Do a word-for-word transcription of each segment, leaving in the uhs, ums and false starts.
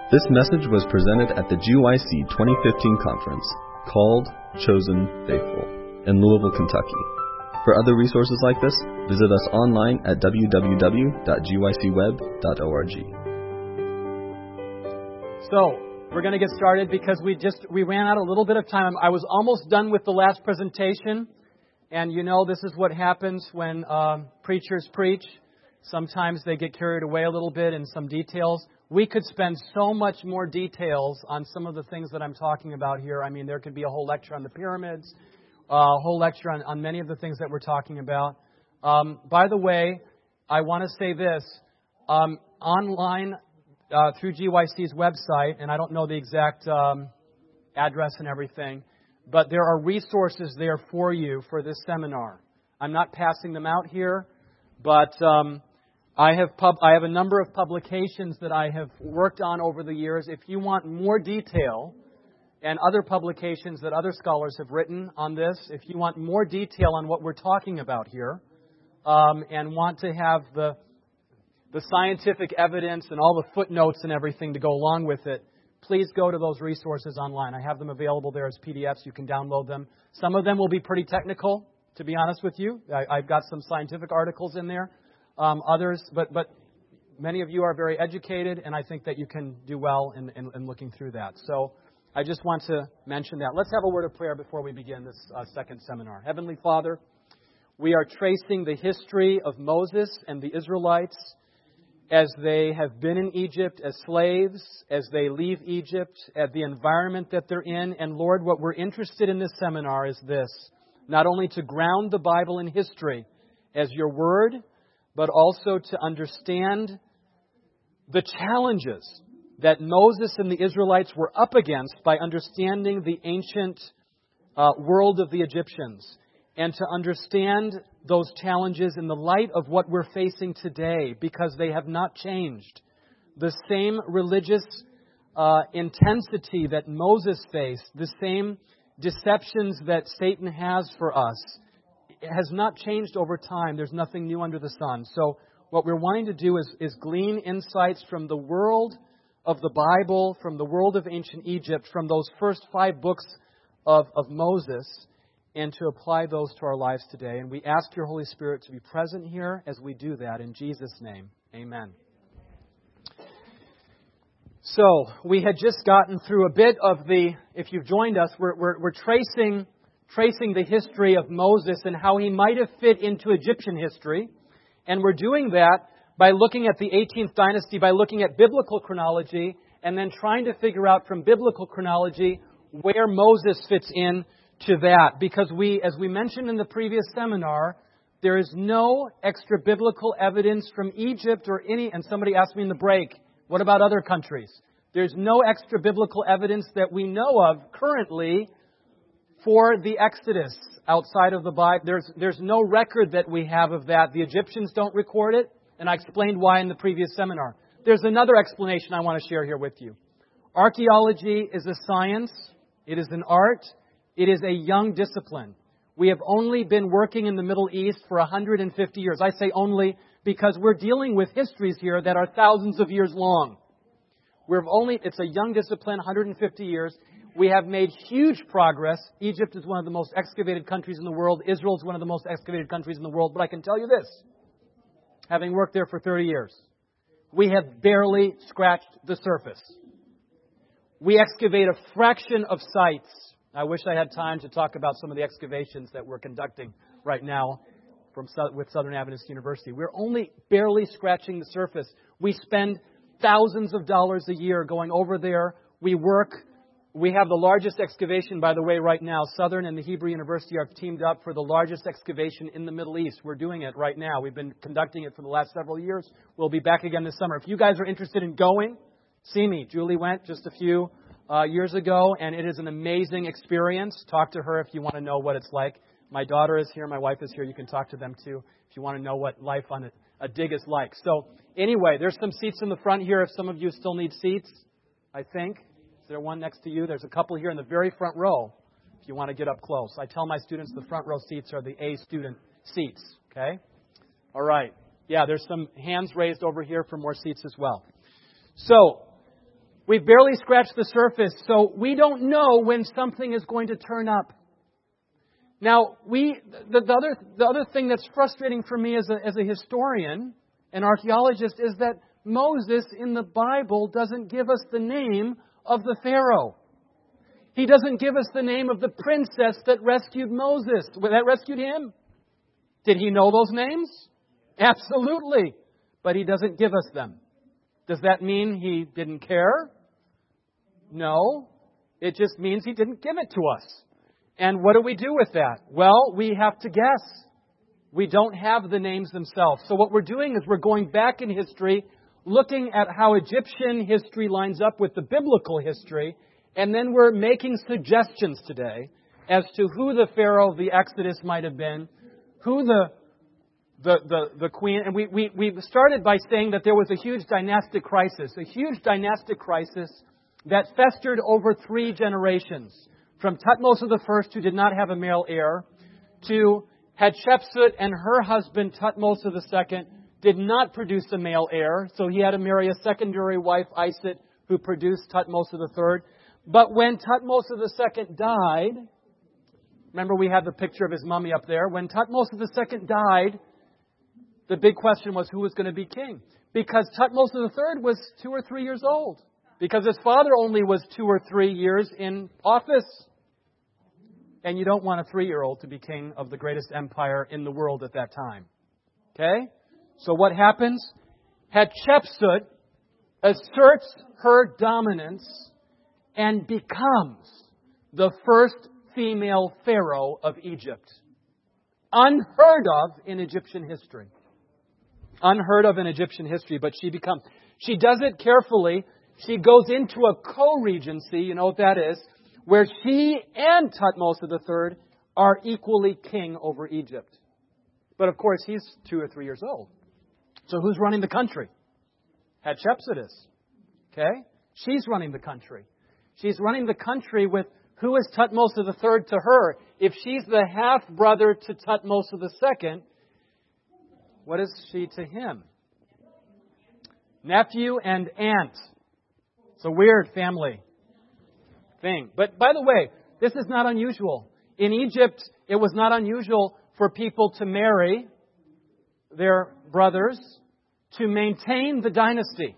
This message was presented at the G Y C twenty fifteen conference called Chosen Faithful in Louisville, Kentucky. For other resources like this, visit us online at w w w dot g y c web dot org. So, we're going to get started because we just we ran out a little bit of time. I was almost done with the last presentation, and you know this is what happens when uh, preachers preach. Sometimes they get carried away a little bit in some details. We could spend so much more details on some of the things that I'm talking about here. I mean, there could be a whole lecture on the pyramids, uh, a whole lecture on, on many of the things that we're talking about. Um, by the way, I want to say this. Um, online, uh, through G Y C's website, and I don't know the exact um, address and everything, but there are resources there for you for this seminar. I'm not passing them out here, but um, I have pub- I have a number of publications that I have worked on over the years. If you want more detail, and other publications that other scholars have written on this, if you want more detail on what we're talking about here, um, and want to have the the scientific evidence and all the footnotes and everything to go along with it, please go to those resources online. I have them available there as P D Fs. You can download them. Some of them will be pretty technical, to be honest with you. I, I've got some scientific articles in there. Um, others, but but many of you are very educated, and I think that you can do well in, in, in looking through that. So I just want to mention that. Let's have a word of prayer before we begin this uh, second seminar. Heavenly Father, we are tracing the history of Moses and the Israelites as they have been in Egypt as slaves, as they leave Egypt, at the environment that they're in. And Lord, what we're interested in this seminar is this: not only to ground the Bible in history as your word, but also to understand the challenges that Moses and the Israelites were up against by understanding the ancient uh, world of the Egyptians, and to understand those challenges in the light of what we're facing today, because they have not changed. The same religious uh, intensity that Moses faced, the same deceptions that Satan has for us, it has not changed over time. There's nothing new under the sun. So what we're wanting to do is, is glean insights from the world of the Bible, from the world of ancient Egypt, from those first five books of, of Moses, and to apply those to our lives today. And we ask your Holy Spirit to be present here as we do that. In Jesus' name, amen. So we had just gotten through a bit of the, if you've joined us, we're, we're, we're tracing... tracing the history of Moses and how he might have fit into Egyptian history. And we're doing that by looking at the eighteenth dynasty, by looking at biblical chronology, and then trying to figure out from biblical chronology where Moses fits in to that. Because we, as we mentioned in the previous seminar, there is no extra biblical evidence from Egypt or any, and somebody asked me in the break, what about other countries? There's no extra biblical evidence that we know of currently for the Exodus outside of the Bible. There's, there's no record that we have of that. The Egyptians don't record it, and I explained why in the previous seminar. There's another explanation I want to share here with you. Archaeology is a science. It is an art. It is a young discipline. We have only been working in the Middle East for one hundred fifty years. I say only because we're dealing with histories here that are thousands of years long. We're only, it's a young discipline, one hundred fifty years. We have made huge progress. Egypt is one of the most excavated countries in the world. Israel is one of the most excavated countries in the world. But I can tell you this, having worked there for thirty years, we have barely scratched the surface. We excavate a fraction of sites. I wish I had time to talk about some of the excavations that we're conducting right now from with Southern Adventist University. We're only barely scratching the surface. We spend thousands of dollars a year going over there. We work. We have the largest excavation, by the way, right now. Southern and the Hebrew University are teamed up for the largest excavation in the Middle East. We're doing it right now. We've been conducting it for the last several years. We'll be back again this summer. If you guys are interested in going, see me. Julie went just a few uh, years ago, and it is an amazing experience. Talk to her if you want to know what it's like. My daughter is here. My wife is here. You can talk to them, too, if you want to know what life on a, a dig is like. So, anyway, there's some seats in the front here if some of you still need seats, I think. Is there one next to you? There's a couple here in the very front row if you want to get up close. I tell my students the front row seats are the A student seats. Okay? All right. Yeah, there's some hands raised over here for more seats as well. So, We've barely scratched the surface, so we don't know when something is going to turn up. Now, we the, the other the other thing that's frustrating for me as a as a historian, an archaeologist, is that Moses in the Bible doesn't give us the name of the Pharaoh. He doesn't give us the name of the princess that rescued Moses, that rescued him. Did he know those names? Absolutely. But he doesn't give us them. Does that mean he didn't care? No. It just means he didn't give it to us. And what do we do with that? Well, we have to guess. We don't have the names themselves. So what we're doing is we're going back in history, looking at how Egyptian history lines up with the biblical history, and then we're making suggestions today as to who the Pharaoh of the Exodus might have been, who the the the, the queen. And we, we, we started by saying that there was a huge dynastic crisis, a huge dynastic crisis that festered over three generations. From Thutmose the First, who did not have a male heir, to Hatshepsut and her husband Thutmose the Second did not produce a male heir, so he had to marry a secondary wife, Isit, who produced Thutmose the Third. But when Thutmose the Second died, remember we have the picture of his mummy up there. When Thutmose the Second died, the big question was who was going to be king. Because Thutmose the Third was two or three years old. Because his father only was two or three years in office. And you don't want a three-year-old to be king of the greatest empire in the world at that time. Okay? So what happens? Hatshepsut asserts her dominance and becomes the first female pharaoh of Egypt. Unheard of in Egyptian history. Unheard of in Egyptian history, but she becomes. She does it carefully. She goes into a co-regency, you know what that is, where she and Thutmose the Third are equally king over Egypt. But of course, he's two or three years old. So who's running the country? Hatshepsut is. Okay? She's running the country. She's running the country with who is Thutmose the Third to her. If she's the half-brother to Thutmose the Second, what is she to him? Nephew and aunt. It's a weird family thing. But by the way, this is not unusual. In Egypt, it was not unusual for people to marry their brothers to maintain the dynasty.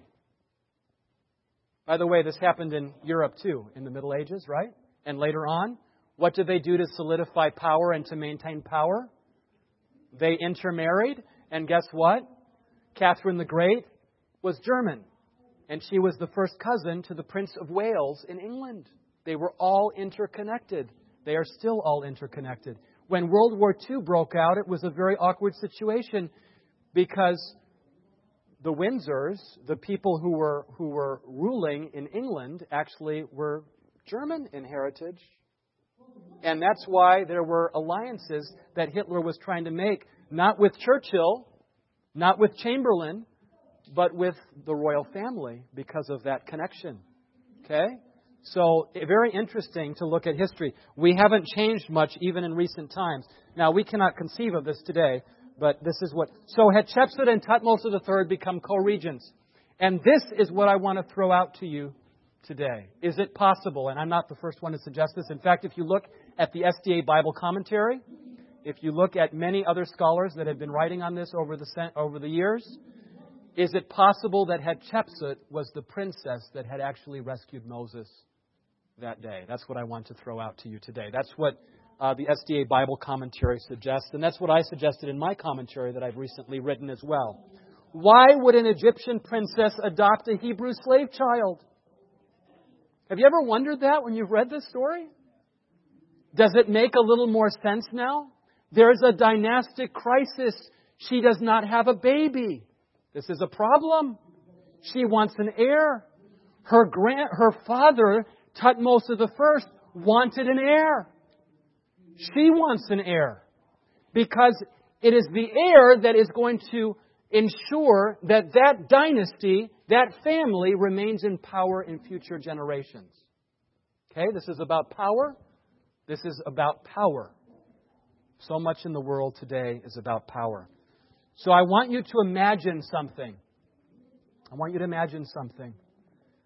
By the way, this happened in Europe too, in the Middle Ages, right? And later on, what did they do to solidify power and to maintain power? They intermarried, and guess what? Catherine the Great was German. And she was the first cousin to the Prince of Wales in England. They were all interconnected. They are still all interconnected. When World War Two broke out, it was a very awkward situation because the Windsors, the people who were who were ruling in England, actually were German in heritage. And that's why there were alliances that Hitler was trying to make, not with Churchill, not with Chamberlain, but with the royal family because of that connection. Okay? So, very interesting to look at history. We haven't changed much even in recent times. Now, we cannot conceive of this today, but this is what... So, Hatshepsut and Thutmose the Third become co-regents. And this is what I want to throw out to you today. Is it possible? And I'm not the first one to suggest this. In fact, if you look at the S D A Bible commentary, if you look at many other scholars that have been writing on this over the over the years, is it possible that Hatshepsut was the princess that had actually rescued Moses that day? That's what I want to throw out to you today. That's what uh, the S D A Bible commentary suggests, and that's what I suggested in my commentary that I've recently written as well. Why would an Egyptian princess adopt a Hebrew slave child? Have you ever wondered that when you've read this story? Does it make a little more sense now? There's a dynastic crisis. She does not have a baby. This is a problem. She wants an heir. Her grand, her father, Thutmose the First, wanted an heir. She wants an heir because it is the heir that is going to ensure that that dynasty, that family, remains in power in future generations. Okay, this is about power. This is about power. So much in the world today is about power. So I want you to imagine something. I want you to imagine something.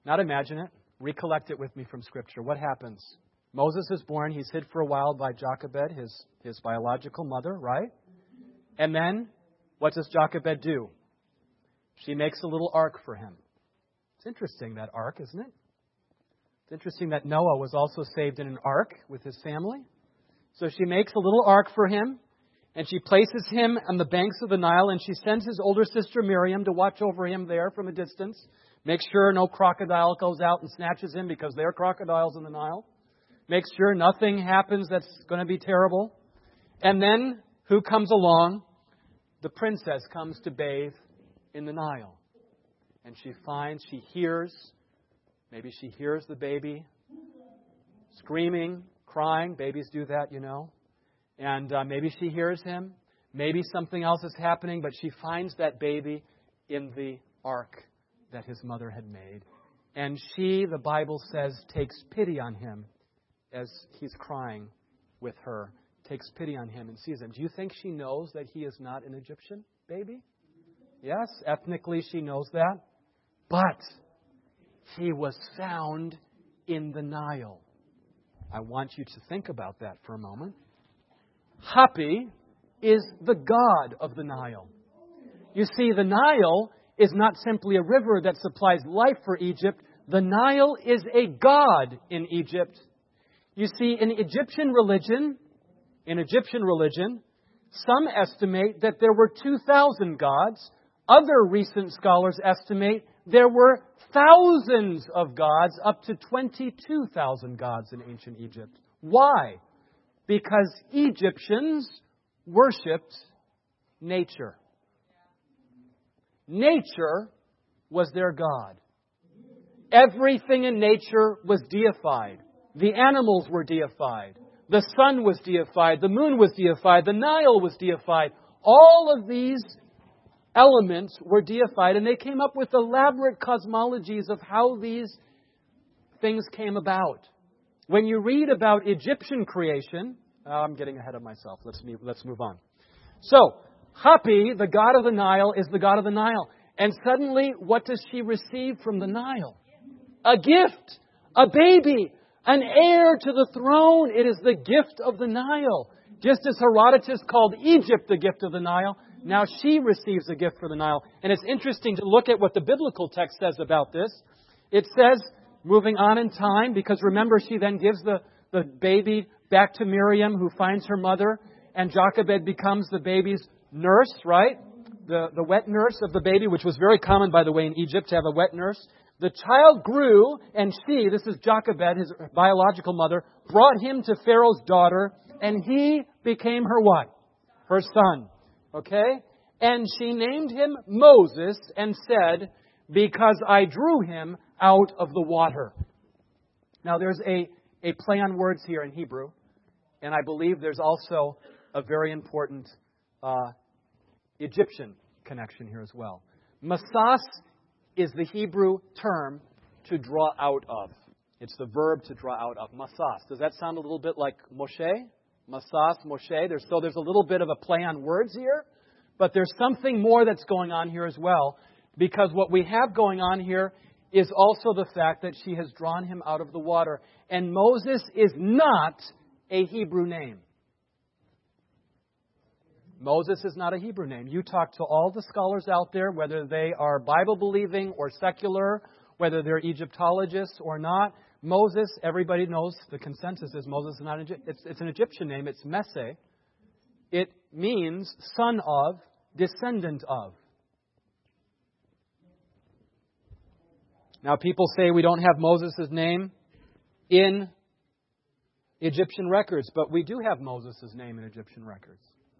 Not imagine it. Recollect it with me from Scripture. What happens? Moses is born. He's hid for a while by Jochebed, his, his biological mother, right? And then, what does Jochebed do? She makes a little ark for him. It's interesting, that ark, isn't it? It's interesting that Noah was also saved in an ark with his family. So she makes a little ark for him, and she places him on the banks of the Nile, and she sends his older sister Miriam to watch over him there from a distance. Make sure no crocodile goes out and snatches him, because there are crocodiles in the Nile. Make sure nothing happens that's going to be terrible. And then, who comes along? The princess comes to bathe in the Nile. And she finds, she hears, maybe she hears the baby screaming, crying. Babies do that, you know. And uh, maybe she hears him. Maybe something else is happening, but she finds that baby in the ark that his mother had made. And she, the Bible says, takes pity on him as he's crying with her. Takes pity on him and sees him. Do you think she knows that he is not an Egyptian baby? Yes, ethnically she knows that. But he was found in the Nile. I want you to think about that for a moment. Hapi is the god of the Nile. You see, the Nile is not simply a river that supplies life for Egypt. The Nile is a god in Egypt. You see, in Egyptian religion, in Egyptian religion, some estimate that there were two thousand gods. Other recent scholars estimate there were thousands of gods, up to twenty-two thousand gods in ancient Egypt. Why? Because Egyptians worshipped nature. Nature was their god. Everything in nature was deified. The animals were deified. The sun was deified. The moon was deified. The Nile was deified. All of these elements were deified, and they came up with elaborate cosmologies of how these things came about. When you read about Egyptian creation, oh, I'm getting ahead of myself. Let's move, let's move on. So, Hapi, the god of the Nile, is the god of the Nile. And suddenly, what does she receive from the Nile? A gift, a baby, an heir to the throne. It is the gift of the Nile. Just as Herodotus called Egypt the gift of the Nile, now she receives a gift for the Nile. And it's interesting to look at what the biblical text says about this. It says, moving on in time, because remember, she then gives the, the baby back to Miriam, who finds her mother, and Jochebed becomes the baby's nurse, right? The, the wet nurse of the baby, which was very common, by the way, in Egypt to have a wet nurse. The child grew, and she, this is Jochebed, his biological mother, brought him to Pharaoh's daughter, and he became her what? Her son. Okay? And she named him Moses and said, because I drew him out of the water. Now, there's a, a play on words here in Hebrew, and I believe there's also a very important uh, Egyptian connection here as well. Masas is the Hebrew term to draw out of. It's the verb to draw out of. Masas. Does that sound a little bit like Moshe? Masas, Moshe. There's, so there's a little bit of a play on words here. But there's something more that's going on here as well. Because what we have going on here is also the fact that she has drawn him out of the water. And Moses is not a Hebrew name. Moses is not a Hebrew name. You talk to all the scholars out there, whether they are Bible-believing or secular, whether they're Egyptologists or not. Moses, everybody knows, the consensus is Moses is not an Egyptian. It's, it's an Egyptian name. It's Messe. It means son of, descendant of. Now, people say we don't have Moses' name in Egyptian records, but we do have Moses' name in Egyptian records.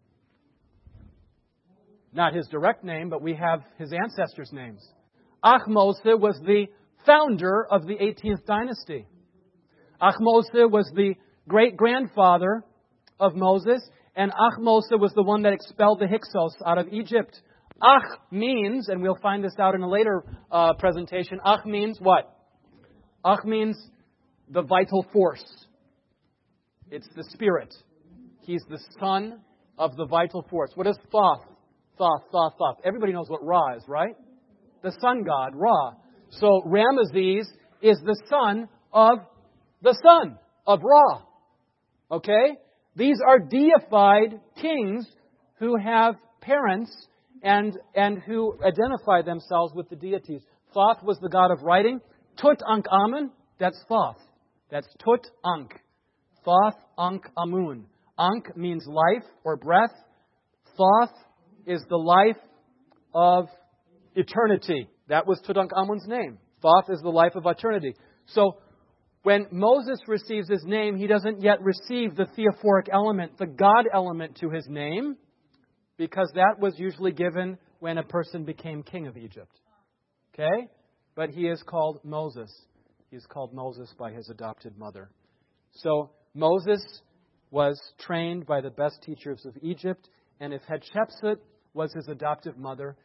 Not his direct name, but we have his ancestors' names. Ahmose was the founder of the eighteenth dynasty. Ahmose was the great-grandfather of Moses, and Ahmose was the one that expelled the Hyksos out of Egypt. Ach means, and we'll find this out in a later uh, presentation, Ach means what? Ach means the vital force. It's the spirit. He's the son of the vital force. What is Thoth? Thoth, Thoth, Thoth. Everybody knows what Ra is, right? The sun god, Ra. So Ramesses is the son of the son of Ra. Okay? These are deified kings who have parents and, and who identify themselves with the deities. Thoth was the god of writing. Tutankhamun, that's Thoth. That's Tut-Ankh. Thoth, Ankh, Amun. Ankh means life or breath. Thoth is the life of eternity. That was Tutankhamun's name. Thoth is the life of eternity. So when Moses receives his name, he doesn't yet receive the theophoric element, the God element to his name, because that was usually given when a person became king of Egypt. Okay? But he is called Moses. He is called Moses by his adopted mother. So Moses was trained by the best teachers of Egypt, and if Hatshepsut was his adoptive mother,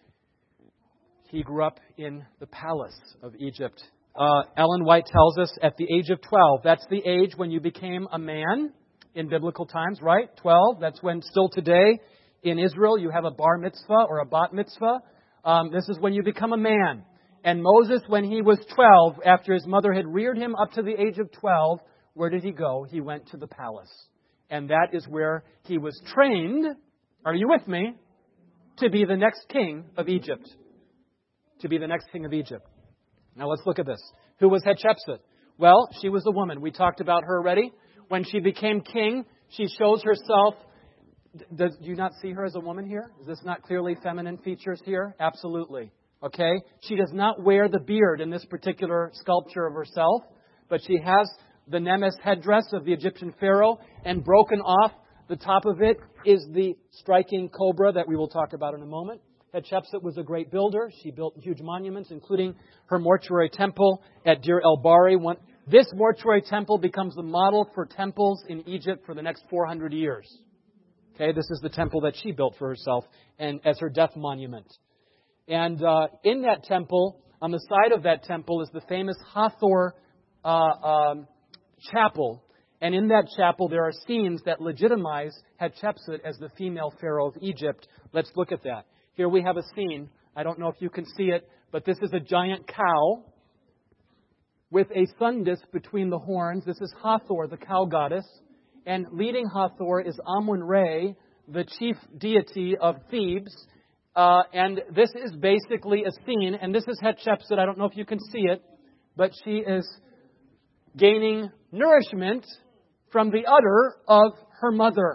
he grew up in the palace of Egypt. Uh, Ellen White tells us at the age of twelve, that's the age when you became a man in biblical times, right? twelve, that's when still today in Israel you have a bar mitzvah or a bat mitzvah. Um, this is when you become a man. And Moses, when he was twelve, after his mother had reared him up to the age of twelve, where did he go? He went to the palace. And that is where he was trained, are you with me, to be the next king of Egypt. To be the next king of Egypt. Now let's look at this. Who was Hatshepsut? Well, she was a woman. We talked about her already. When she became king, she shows herself. Does, do you not see her as a woman here? Is this not clearly feminine features here? Absolutely. Okay? She does not wear the beard in this particular sculpture of herself, but she has the Nemes headdress of the Egyptian pharaoh, and broken off the top of it is the striking cobra that we will talk about in a moment. Hatshepsut was a great builder. She built huge monuments, including her mortuary temple at Deir el-Bahari. This mortuary temple becomes the model for temples in Egypt for the next four hundred years. Okay, this is the temple that she built for herself and as her death monument. And uh, in that temple, on the side of that temple, is the famous Hathor uh, um, chapel. And in that chapel, there are scenes that legitimize Hatshepsut as the female pharaoh of Egypt. Let's look at that. Here we have a scene. I don't know if you can see it, but this is a giant cow with a sun disk between the horns. This is Hathor, the cow goddess. And leading Hathor is Amun-Re, the chief deity of Thebes. Uh, and this is basically a scene, and this is Hatshepsut. I don't know if you can see it, but she is gaining nourishment from the udder of her mother.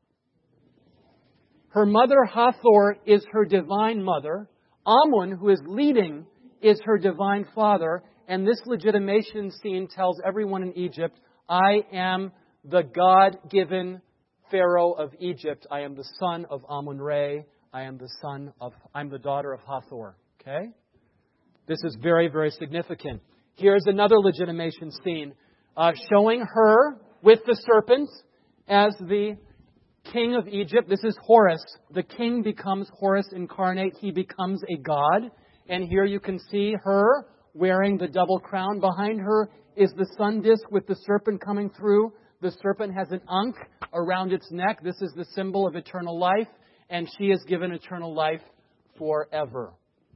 Her mother, Hathor, is her divine mother. Amun, who is leading, is her divine father. And this legitimation scene tells everyone in Egypt, I am the God-given Pharaoh of Egypt. I am the son of Amun-Re. I am the son of, I'm the daughter of Hathor. Okay? This is very, very significant. Here's another legitimation scene, uh, showing her with the serpent as the king of Egypt. This is Horus. The king becomes Horus incarnate. He becomes a god. And here you can see her wearing the double crown. Behind her is the sun disk with the serpent coming through. The serpent has an ankh around its neck. This is the symbol of eternal life. And she is given eternal life forever.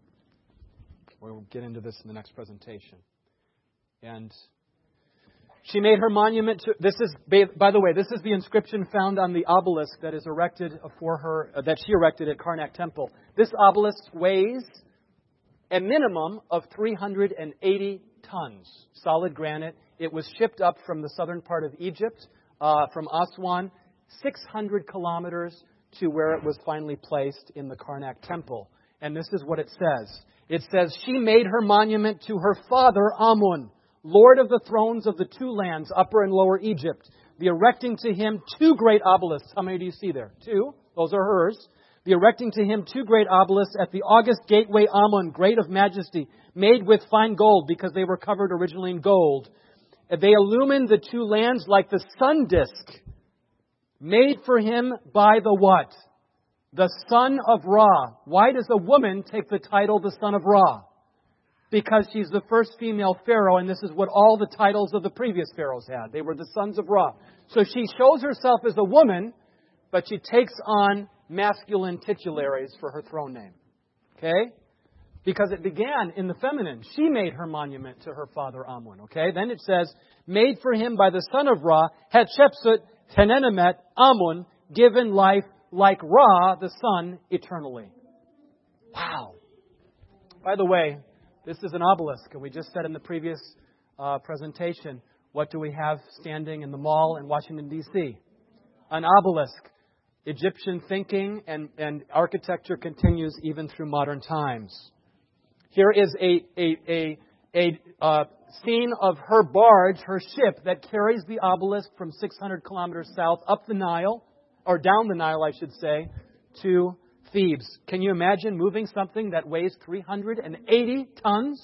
We'll get into this in the next presentation. And she made her monument to, this is, by the way, this is the inscription found on the obelisk that is erected for her, uh, that she erected at Karnak Temple. This obelisk weighs a minimum of three hundred eighty tons, solid granite. It was shipped up from the southern part of Egypt, uh, from Aswan, six hundred kilometers to where it was finally placed in the Karnak Temple. And this is what it says. It says, she made her monument to her father Amun, Lord of the thrones of the two lands, Upper and Lower Egypt, the erecting to him two great obelisks. How many do you see there? Two. Those are hers. The erecting to him two great obelisks at the august gateway Amun, great of majesty, made with fine gold, because they were covered originally in gold. They illumine the two lands like the sun disk, made for him by the what? The son of Ra. Why does a woman take the title the son of Ra? Because she's the first female pharaoh, and this is what all the titles of the previous pharaohs had. They were the sons of Ra. So she shows herself as a woman, but she takes on masculine titularies for her throne name. Okay? because it began in the feminine. She made her monument to her father Amun. Okay, then it says, made for him by the son of Ra, Hatshepsut, Tenenemet, Amun, given life like Ra, the sun, eternally. Wow. By the way, this is an obelisk, and we just said in the previous uh, presentation, what do we have standing in the mall in Washington, D C? An obelisk. Egyptian thinking and, and architecture continues even through modern times. Here is a, a, a, a uh, scene of her barge, her ship, that carries the obelisk from six hundred kilometers south up the Nile, or down the Nile, I should say, to Thebes. Can you imagine moving something that weighs three hundred eighty tons?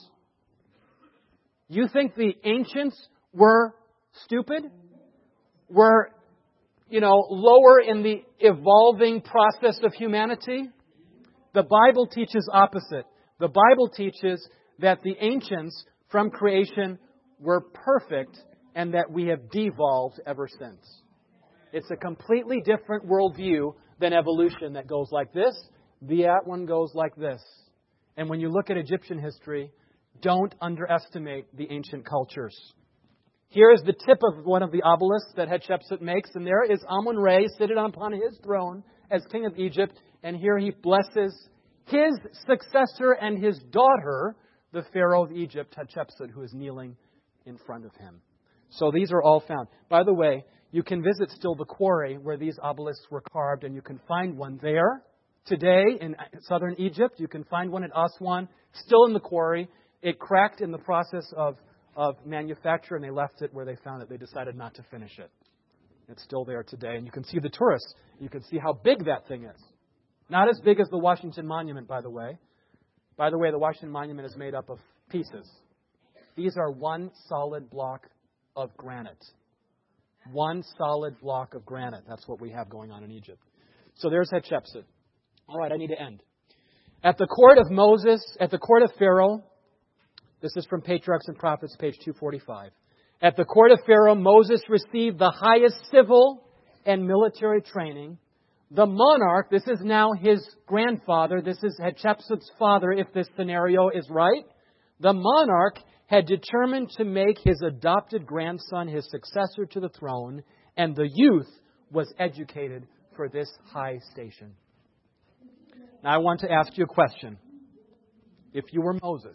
You think the ancients were stupid? Were, you know, lower in the evolving process of humanity? The Bible teaches opposite. The Bible teaches that the ancients from creation were perfect and that we have devolved ever since. It's a completely different worldview than evolution that goes like this. The that one goes like this. And when you look at Egyptian history, don't underestimate the ancient cultures. Here is the tip of one of the obelisks that Hatshepsut makes, and there is Amun-Re seated upon his throne as king of Egypt, and here he blesses his successor and his daughter, the Pharaoh of Egypt, Hatshepsut, who is kneeling in front of him. So these are all found. By the way, you can visit still the quarry where these obelisks were carved, and you can find one there today in southern Egypt. You can find one at Aswan, still in the quarry. It cracked in the process of, of manufacture, and they left it where they found it. They decided not to finish it. It's still there today, and you can see the tourists. You can see how big that thing is. Not as big as the Washington Monument, by the way. By the way, the Washington Monument is made up of pieces. These are one solid block of granite. One solid block of granite. That's what we have going on in Egypt. So there's Hatshepsut. All right, I need to end. At the court of Moses, at the court of Pharaoh, this is from Patriarchs and Prophets, page two forty-five. At the court of Pharaoh, Moses received the highest civil and military training. The monarch, this is now his grandfather, this is Hatshepsut's father, if this scenario is right. The monarch had determined to make his adopted grandson his successor to the throne, and the youth was educated for this high station. Now I want to ask you a question. If you were Moses,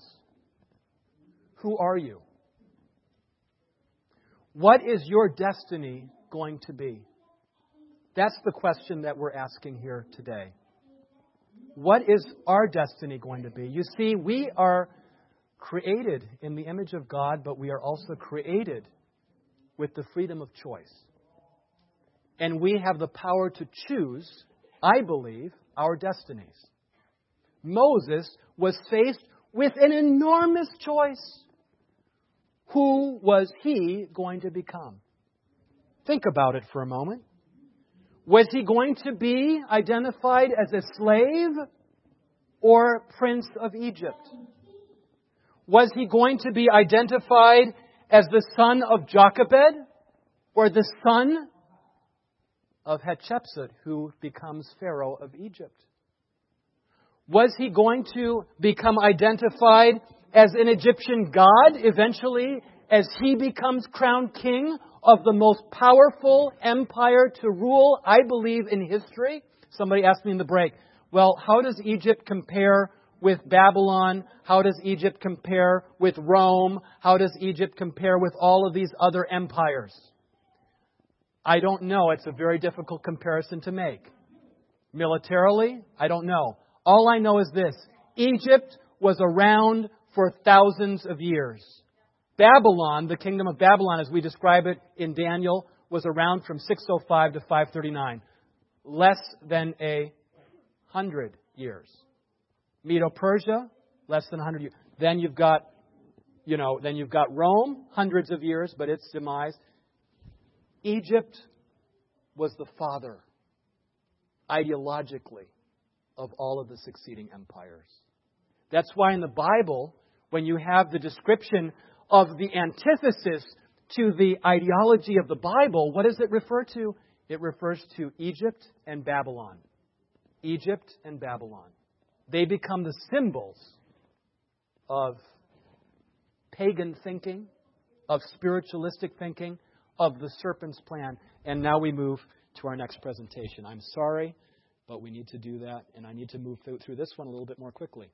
who are you? What is your destiny going to be? That's the question that we're asking here today. What is our destiny going to be? You see, we are created in the image of God, but we are also created with the freedom of choice. And we have the power to choose, I believe, our destinies. Moses was faced with an enormous choice. Who was he going to become? Think about it for a moment. Was he going to be identified as a slave or prince of Egypt? Was he going to be identified as the son of Jochebed or the son of Hatshepsut, who becomes Pharaoh of Egypt? Was he going to become identified as an Egyptian god eventually as he becomes crowned king of the most powerful empire to rule, I believe, in history? Somebody asked me in the break, well, how does Egypt compare with Babylon? How does Egypt compare with Rome? How does Egypt compare with all of these other empires? I don't know. It's a very difficult comparison to make. Militarily, I don't know. All I know is this. Egypt was around for thousands of years. Babylon, the kingdom of Babylon, as we describe it in Daniel, was around from six oh five to five thirty-nine. Less than a hundred years. Medo-Persia, less than a hundred years. Then you've got, you know, then you've got Rome, hundreds of years, but its demise. Egypt was the father, ideologically, of all of the succeeding empires. That's why in the Bible, when you have the description of the antithesis to the ideology of the Bible, what does it refer to? It refers to Egypt and Babylon. Egypt and Babylon. They become the symbols of pagan thinking, of spiritualistic thinking, of the serpent's plan. And now we move to our next presentation. I'm sorry, but we need to do that, and I need to move through, through this one a little bit more quickly.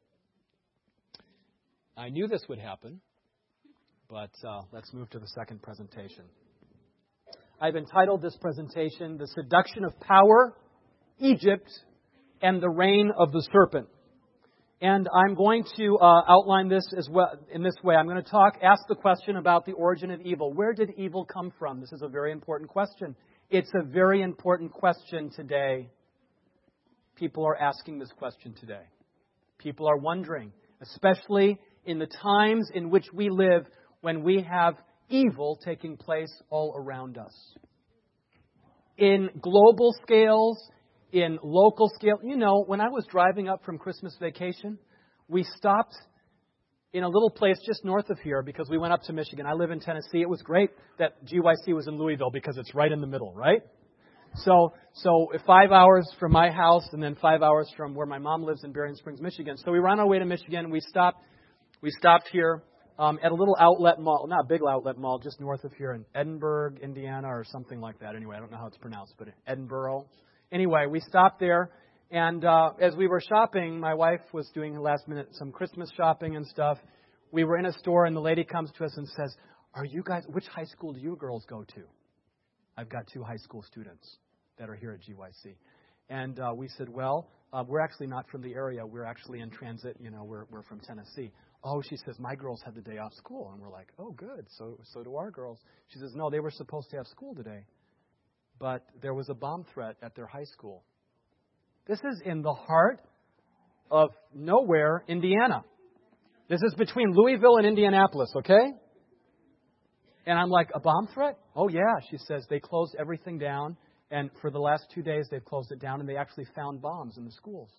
I knew this would happen, but uh, let's move to the second presentation. I've entitled this presentation, The Seduction of Power, Egypt, and the Reign of the Serpent. And I'm going to uh, outline this as well in this way. I'm going to talk, ask the question about the origin of evil. Where did evil come from? This is a very important question. It's a very important question today. People are asking this question today. People are wondering, especially in the times in which we live, when we have evil taking place all around us. In global scales, in local scale. You know, when I was driving up from Christmas vacation, we stopped in a little place just north of here because we went up to Michigan. I live in Tennessee. It was great that G Y C was in Louisville because it's right in the middle, right? So, so five hours from my house and then five hours from where my mom lives in Berrien Springs, Michigan. So we were on our way to Michigan. We stopped, we stopped here um, at a little outlet mall, not a big outlet mall, just north of here in Edinburgh, Indiana, or something like that. Anyway, I don't know how it's pronounced, but Edinburgh. Anyway, we stopped there, and uh, as we were shopping, my wife was doing last minute some Christmas shopping and stuff. We were in a store, and the lady comes to us and says, "Are you guys? Which high school do you girls go to?" I've got two high school students that are here at G Y C, and uh, we said, "Well, uh, we're actually not from the area. We're actually in transit. You know, we're we're from Tennessee." "Oh," she says, "my girls had the day off school," and we're like, "Oh, good. So so do our girls." She says, "No, they were supposed to have school today, but there was a bomb threat at their high school." This is in the heart of nowhere, Indiana. This is between Louisville and Indianapolis, okay? And I'm like, "A bomb threat?" "Oh, yeah." She says, "They closed everything down, and for the last two days they've closed it down, and they actually found bombs in the schools."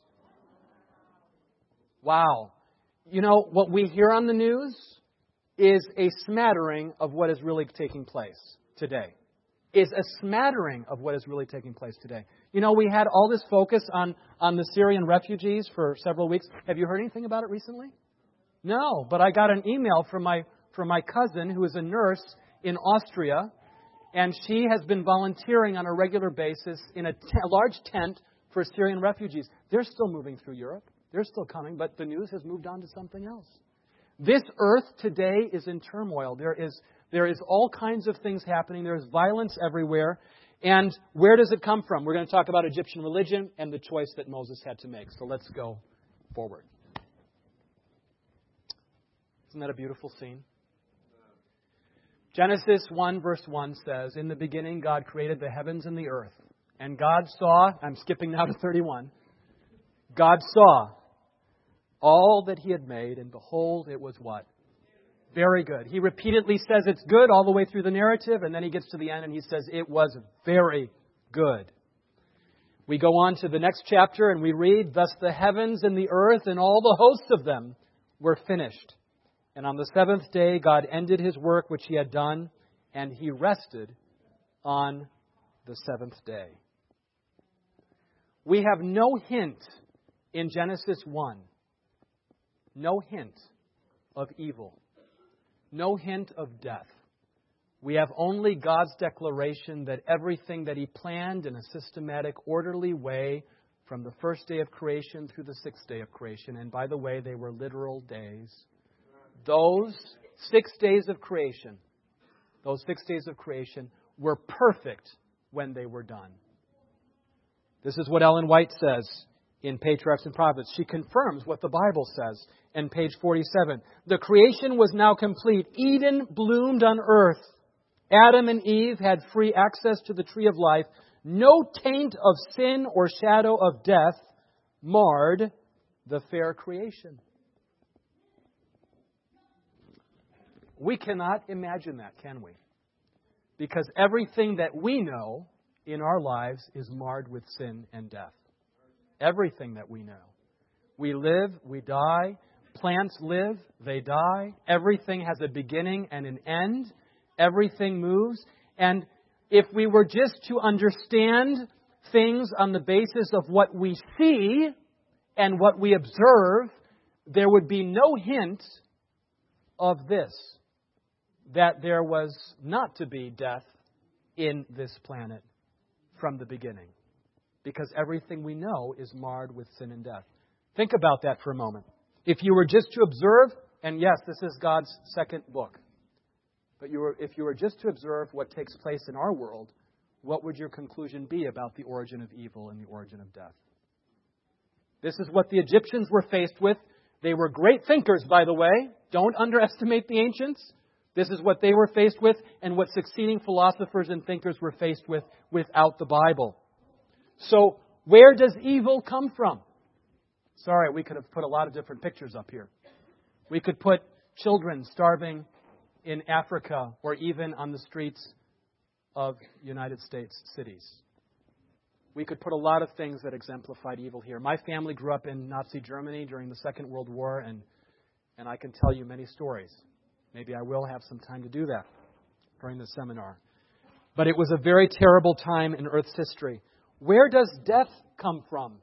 Wow. You know, what we hear on the news is a smattering of what is really taking place today. Is a smattering of what is really taking place today. You know, we had all this focus on, on the Syrian refugees for several weeks. Have you heard anything about it recently? No, but I got an email from my from my cousin who is a nurse in Austria, and she has been volunteering on a regular basis in a, t- a large tent for Syrian refugees. They're still moving through Europe. They're still coming, but the news has moved on to something else. This earth today is in turmoil. There is There is all kinds of things happening. There is violence everywhere. And where does it come from? We're going to talk about Egyptian religion and the choice that Moses had to make. So let's go forward. Isn't that a beautiful scene? Genesis one verse one says, "In the beginning God created the heavens and the earth. And God saw," I'm skipping now to thirty-one, "God saw all that He had made, and behold, it was" what? Very good. He repeatedly says it's good all the way through the narrative, and then he gets to the end and he says it was very good. We go on to the next chapter and we read, "Thus the heavens and the earth and all the hosts of them were finished. And on the seventh day God ended His work which He had done, and He rested on the seventh day." We have no hint in Genesis one, no hint of evil. No hint of death. We have only God's declaration that everything that He planned in a systematic, orderly way from the first day of creation through the sixth day of creation. And by the way, they were literal days. Those six days of creation, those six days of creation were perfect when they were done. This is what Ellen White says in Patriarchs and Prophets. She confirms what the Bible says in page forty-seven. "The creation was now complete. Eden bloomed on earth. Adam and Eve had free access to the tree of life. No taint of sin or shadow of death marred the fair creation." We cannot imagine that, can we? Because everything that we know in our lives is marred with sin and death. Everything that we know. We live, we die. Plants live, they die. Everything has a beginning and an end. Everything moves. And if we were just to understand things on the basis of what we see and what we observe, there would be no hint of this, that there was not to be death in this planet from the beginning. Because everything we know is marred with sin and death. Think about that for a moment. If you were just to observe, and yes, this is God's second book, but you were, if you were just to observe what takes place in our world, what would your conclusion be about the origin of evil and the origin of death? This is what the Egyptians were faced with. They were great thinkers, by the way. Don't underestimate the ancients. This is what they were faced with and what succeeding philosophers and thinkers were faced with without the Bible. So, where does evil come from? Sorry, we could have put a lot of different pictures up here. We could put children starving in Africa or even on the streets of United States cities. We could put a lot of things that exemplified evil here. My family grew up in Nazi Germany during the Second World War, and, and I can tell you many stories. Maybe I will have some time to do that during the seminar. But it was a very terrible time in Earth's history. Where does death come from?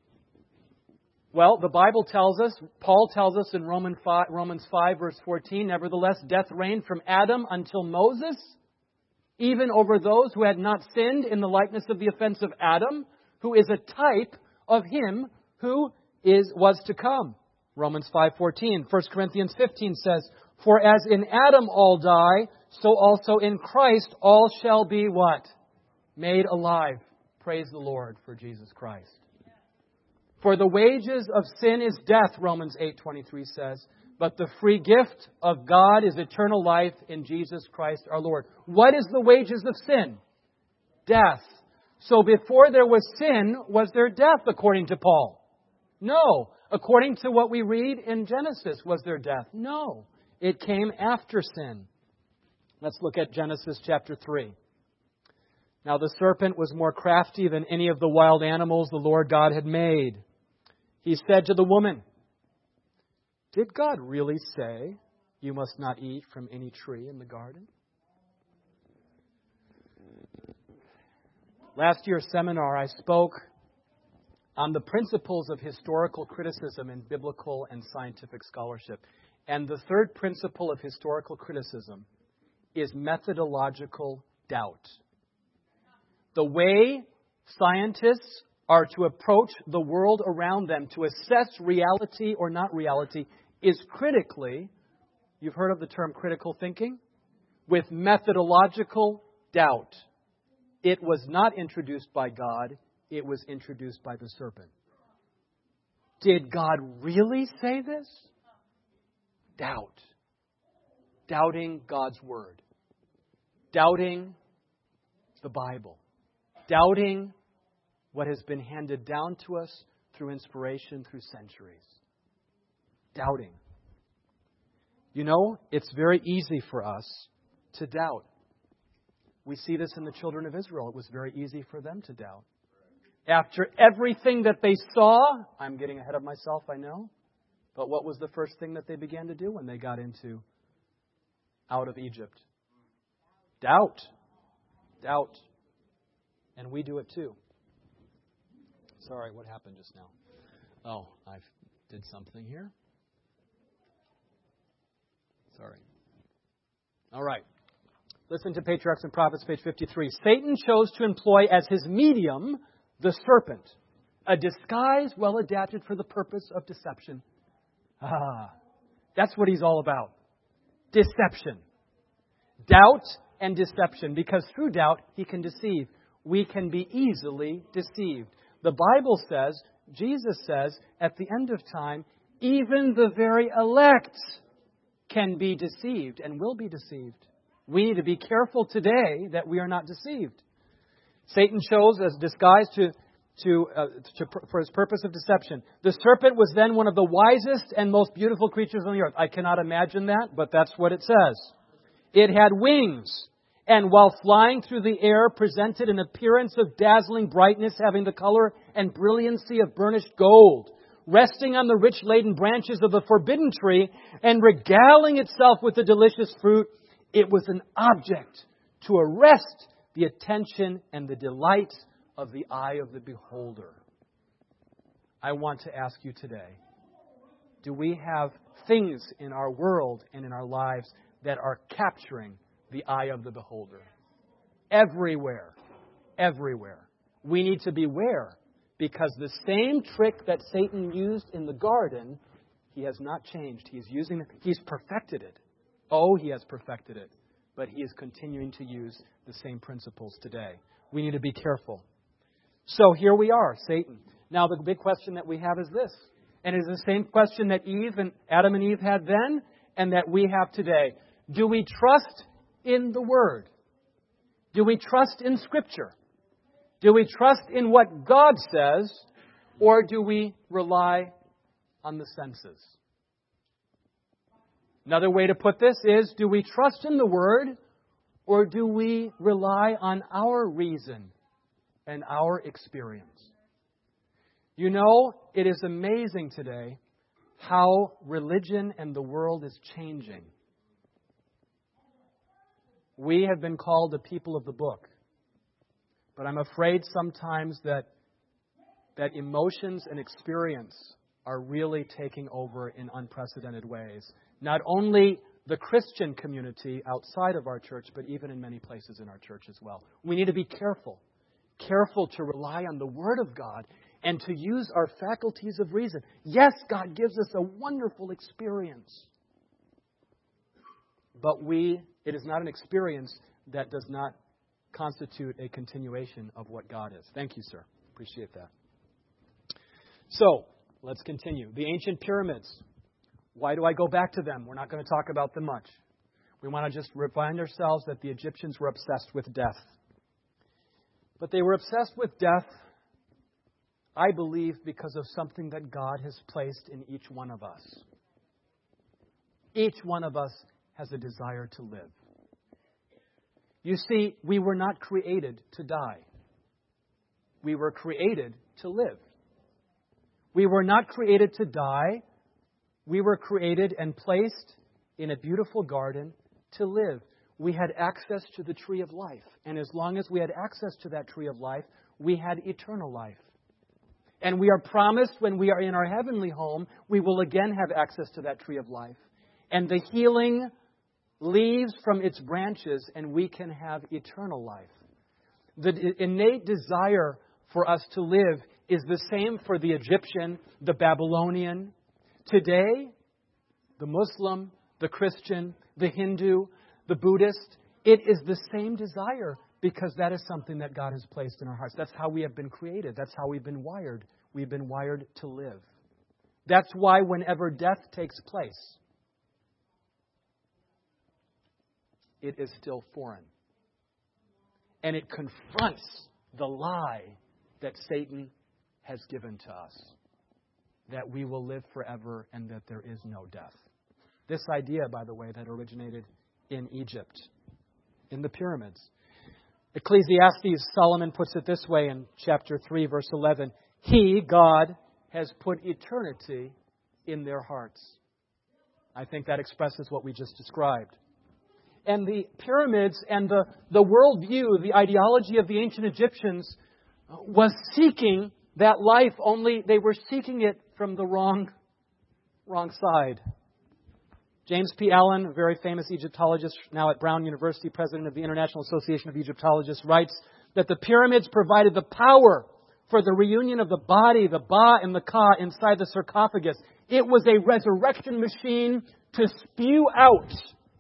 Well, the Bible tells us, Paul tells us in Romans five, verse fourteen, nevertheless, death reigned from Adam until Moses, even over those who had not sinned in the likeness of the offense of Adam, who is a type of him who is was to come. Romans five fourteen. First Corinthians fifteen says, for as in Adam all die, so also in Christ all shall be what? Made alive. Praise the Lord for Jesus Christ. For the wages of sin is death, Romans eight twenty-three says, but the free gift of God is eternal life in Jesus Christ our Lord. What is the wages of sin? Death. So before there was sin, was there death according to Paul? No. According to what we read in Genesis, was there death? No. It came after sin. Let's look at Genesis chapter three. Now the serpent was more crafty than any of the wild animals the Lord God had made. He said to the woman, did God really say you must not eat from any tree in the garden? Last year's seminar, I spoke on the principles of historical criticism in biblical and scientific scholarship. And the third principle of historical criticism is methodological doubt. The way scientists are to approach the world around them to assess reality or not reality is critically, you've heard of the term critical thinking, with methodological doubt. It was not introduced by God, it was introduced by the serpent. Did God really say this? Doubt. Doubting God's Word. Doubting the Bible. Doubting what has been handed down to us through inspiration through centuries. Doubting. You know, it's very easy for us to doubt. We see this in the children of Israel. It was very easy for them to doubt. After everything that they saw, I'm getting ahead of myself, I know. But what was the first thing that they began to do when they got into out of Egypt? Doubt. Doubt. And we do it too. Sorry, what happened just now? Oh, I did something here. Sorry. All right. Listen to Patriarchs and Prophets, page fifty-three. Satan chose to employ as his medium the serpent, a disguise well adapted for the purpose of deception. Ah, that's what he's all about. Deception. Doubt and deception, because through doubt he can deceive. We can be easily deceived. The Bible says, Jesus says, at the end of time, even the very elect can be deceived and will be deceived. We need to be careful today that we are not deceived. Satan chose as disguise to, to, uh, to, for his purpose of deception. The serpent was then one of the wisest and most beautiful creatures on the earth. I cannot imagine that, but that's what it says. It had wings, and while flying through the air, presented an appearance of dazzling brightness, having the color and brilliancy of burnished gold. Resting on the rich laden branches of the forbidden tree and regaling itself with the delicious fruit, it was an object to arrest the attention and the delight of the eye of the beholder. I want to ask you today, do we have things in our world and in our lives that are capturing the eye of the beholder. Everywhere. Everywhere. We need to beware, because the same trick that Satan used in the garden, he has not changed. He's using it. He's perfected it. Oh, he has perfected it. But he is continuing to use the same principles today. We need to be careful. So here we are, Satan. Now the big question that we have is this. And it is the same question that Eve and Adam and Eve had then and that we have today. Do we trust in the Word? Do we trust in Scripture? Do we trust in what God says, or do we rely on the senses? Another way to put this is, do we trust in the Word, or do we rely on our reason and our experience? You know, it is amazing today how religion and the world is changing. We have been called a people of the book. But I'm afraid sometimes that that emotions and experience are really taking over in unprecedented ways. Not only the Christian community outside of our church, but even in many places in our church as well. We need to be careful. Careful to rely on the Word of God and to use our faculties of reason. Yes, God gives us a wonderful experience. But we, it is not an experience that does not constitute a continuation of what God is. Thank you, sir. Appreciate that. So, let's continue. The ancient pyramids. Why do I go back to them? We're not going to talk about them much. We want to just remind ourselves that the Egyptians were obsessed with death. But they were obsessed with death, I believe, because of something that God has placed in each one of us. Each one of us has a desire to live. You see, we were not created to die. We were created to live. We were not created to die. We were created and placed in a beautiful garden to live. We had access to the tree of life. And as long as we had access to that tree of life, we had eternal life. And we are promised when we are in our heavenly home, we will again have access to that tree of life. And the healing leaves from its branches, and we can have eternal life. The innate desire for us to live is the same for the Egyptian, the Babylonian. Today, the Muslim, the Christian, the Hindu, the Buddhist, it is the same desire, because that is something that God has placed in our hearts. That's how we have been created. That's how we've been wired. We've been wired to live. That's why whenever death takes place, it is still foreign. And it confronts the lie that Satan has given to us, that we will live forever and that there is no death. This idea, by the way, that originated in Egypt, in the pyramids. Ecclesiastes, Solomon puts it this way in chapter three, verse eleven. He, God, has put eternity in their hearts. I think that expresses what we just described. And the pyramids and the, the worldview, the ideology of the ancient Egyptians was seeking that life, only they were seeking it from the wrong, wrong side. James P. Allen, a very famous Egyptologist, now at Brown University, president of the International Association of Egyptologists, writes that the pyramids provided the power for the reunion of the body, the Ba and the Ka, inside the sarcophagus. It was a resurrection machine to spew out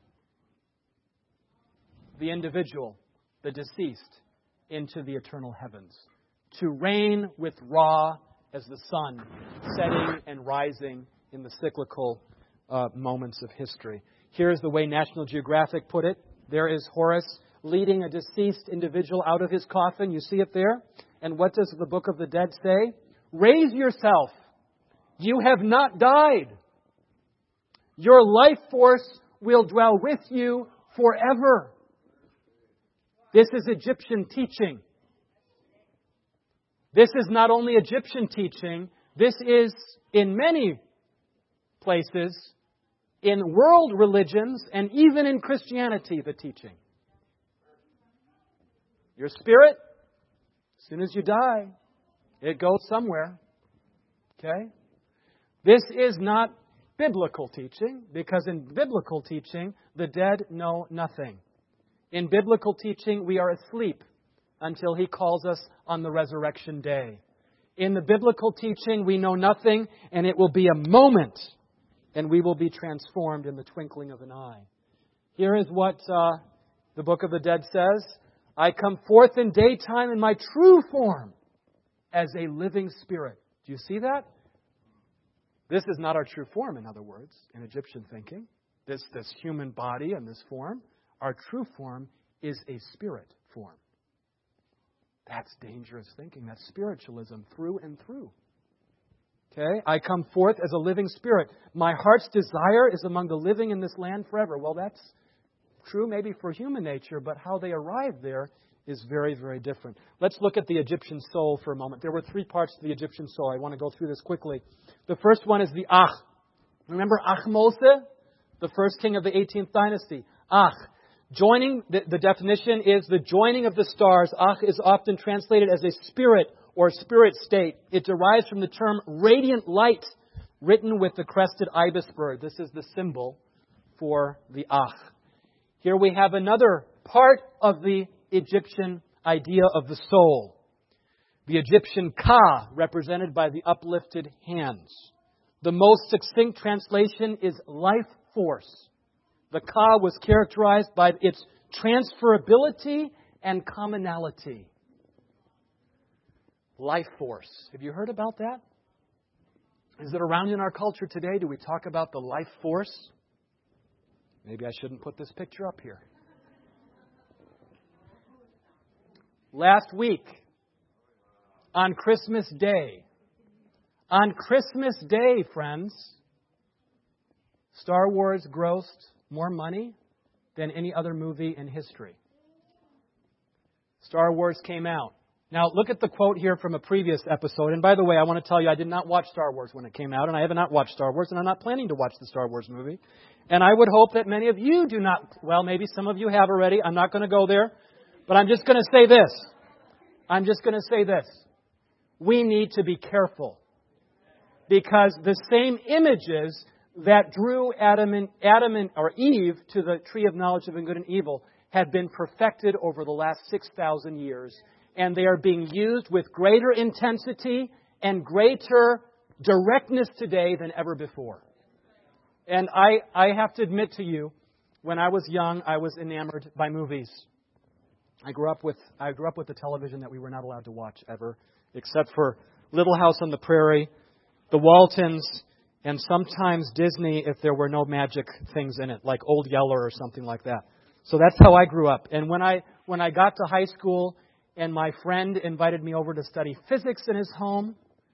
the individual, the deceased, into the eternal heavens, to reign with Ra as the sun, setting and rising in the cyclical uh, moments of history. Here's the way National Geographic put it. There is Horus leading a deceased individual out of his coffin. You see it there? And what does the Book of the Dead say? Raise yourself. You have not died. Your life force will dwell with you forever. This is Egyptian teaching. This is not only Egyptian teaching, this is, in many places, in world religions and even in Christianity, the teaching. Your spirit, as soon as you die, it goes somewhere. Okay? This is not biblical teaching, because in biblical teaching, the dead know nothing. In biblical teaching, we are asleep until He calls us on the resurrection day. In the biblical teaching, we know nothing, and it will be a moment, and we will be transformed in the twinkling of an eye. Here is what uh, the Book of the Dead says. I come forth in daytime in my true form as a living spirit. Do you see that? This is not our true form, in other words, in Egyptian thinking. This, this human body and this form. Our true form is a spirit form. That's dangerous thinking. That's spiritualism through and through. Okay? I come forth as a living spirit. My heart's desire is among the living in this land forever. Well, that's true maybe for human nature, but how they arrive there is very, very different. Let's look at the Egyptian soul for a moment. There were three parts to the Egyptian soul. I want to go through this quickly. The first one is the Ach. Remember Ahmose, the first king of the eighteenth dynasty? Ach. Joining, the, the definition is the joining of the stars. Ach is often translated as a spirit or spirit state. It derives from the term radiant light, written with the crested ibis bird. This is the symbol for the Ach. Here we have another part of the Egyptian idea of the soul. The Egyptian Ka, represented by the uplifted hands. The most succinct translation is life force. The Ka was characterized by its transferability and commonality. Life force. Have you heard about that? Is it around in our culture today? Do we talk about the life force? Maybe I shouldn't put this picture up here. Last week, on Christmas Day, on Christmas Day, friends, Star Wars grossed more money than any other movie in history. Star Wars came out. Now, look at the quote here from a previous episode. And by the way, I want to tell you, I did not watch Star Wars when it came out, and I have not watched Star Wars, and I'm not planning to watch the Star Wars movie. And I would hope that many of you do not, well, maybe some of you have already. I'm not going to go there. But I'm just going to say this. I'm just going to say this. We need to be careful. Because the same images that drew Adam and, Adam and, or Eve to the tree of knowledge of good and evil have been perfected over the last six thousand years. And they are being used with greater intensity and greater directness today than ever before. And I, I have to admit to you, when I was young, I was enamored by movies. I grew up with I grew up with the television that we were not allowed to watch ever, except for Little House on the Prairie, the Waltons, and sometimes Disney if there were no magic things in it, like Old Yeller or something like that. So that's how I grew up. And when I when I got to high school and my friend invited me over to study physics in his home,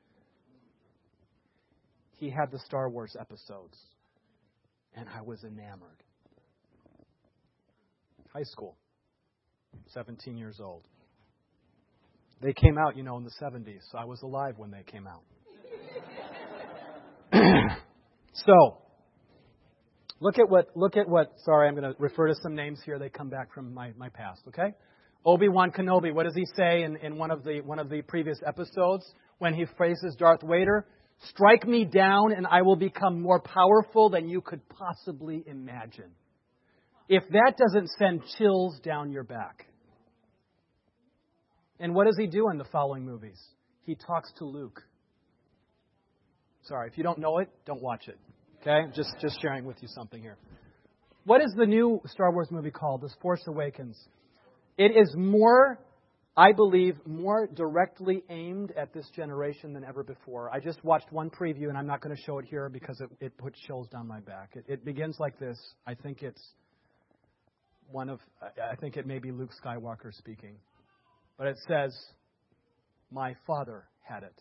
he had the Star Wars episodes. And I was enamored. High school. seventeen years old. They came out, you know, in the seventies, so I was alive when they came out. So, look at what, look at what, sorry, I'm going to refer to some names here. They come back from my, my past, okay? Obi-Wan Kenobi, what does he say in, in one of the one of the previous episodes when he faces Darth Vader? Strike me down and I will become more powerful than you could possibly imagine. If that doesn't send chills down your back. And what does he do in the following movies? He talks to Luke. Sorry, if you don't know it, don't watch it. Okay? Just just sharing with you something here. What is the new Star Wars movie called? The Force Awakens. It is more, I believe, more directly aimed at this generation than ever before. I just watched one preview, and I'm not going to show it here because it, it puts chills down my back. It, it begins like this. I think it's one of, I think it may be Luke Skywalker speaking. But it says, my father had it.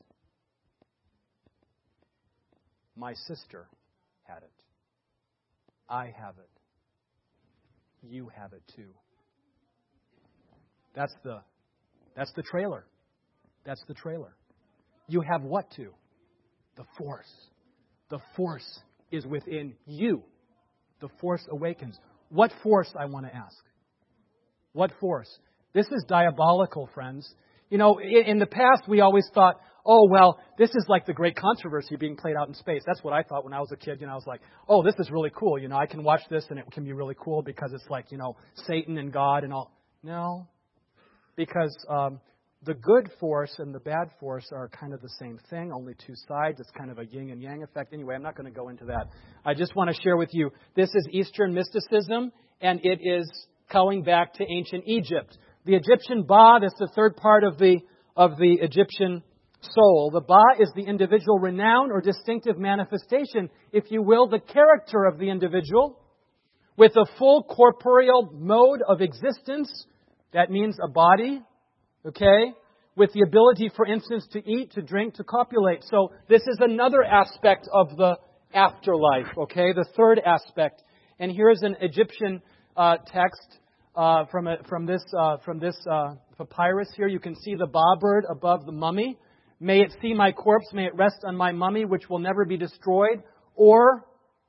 My sister had it. I have it. You have it too. That's the that's the trailer. That's the trailer. You have what to? The Force. The Force is within you. The Force awakens. What force, I want to ask? What force? This is diabolical, friends. You know, in, in the past, we always thought, oh, well, this is like the great controversy being played out in space. That's what I thought when I was a kid. You know, I was like, oh, this is really cool. You know, I can watch this and it can be really cool because it's like, you know, Satan and God and all. No, because um, the good force and the bad force are kind of the same thing, only two sides. It's kind of a yin and yang effect. Anyway, I'm not going to go into that. I just want to share with you, this is Eastern mysticism, and it is going back to ancient Egypt. The Egyptian Ba, that's the third part of the of the Egyptian soul. The Ba is the individual renown or distinctive manifestation, if you will, the character of the individual with a full corporeal mode of existence. That means a body, okay, with the ability, for instance, to eat, to drink, to copulate. So this is another aspect of the afterlife, okay, the third aspect. And here's an Egyptian uh, text uh, from a, from this uh, from this uh, papyrus here. You can see the Ba bird above the mummy. May it see my corpse, may it rest on my mummy, which will never be destroyed. Or,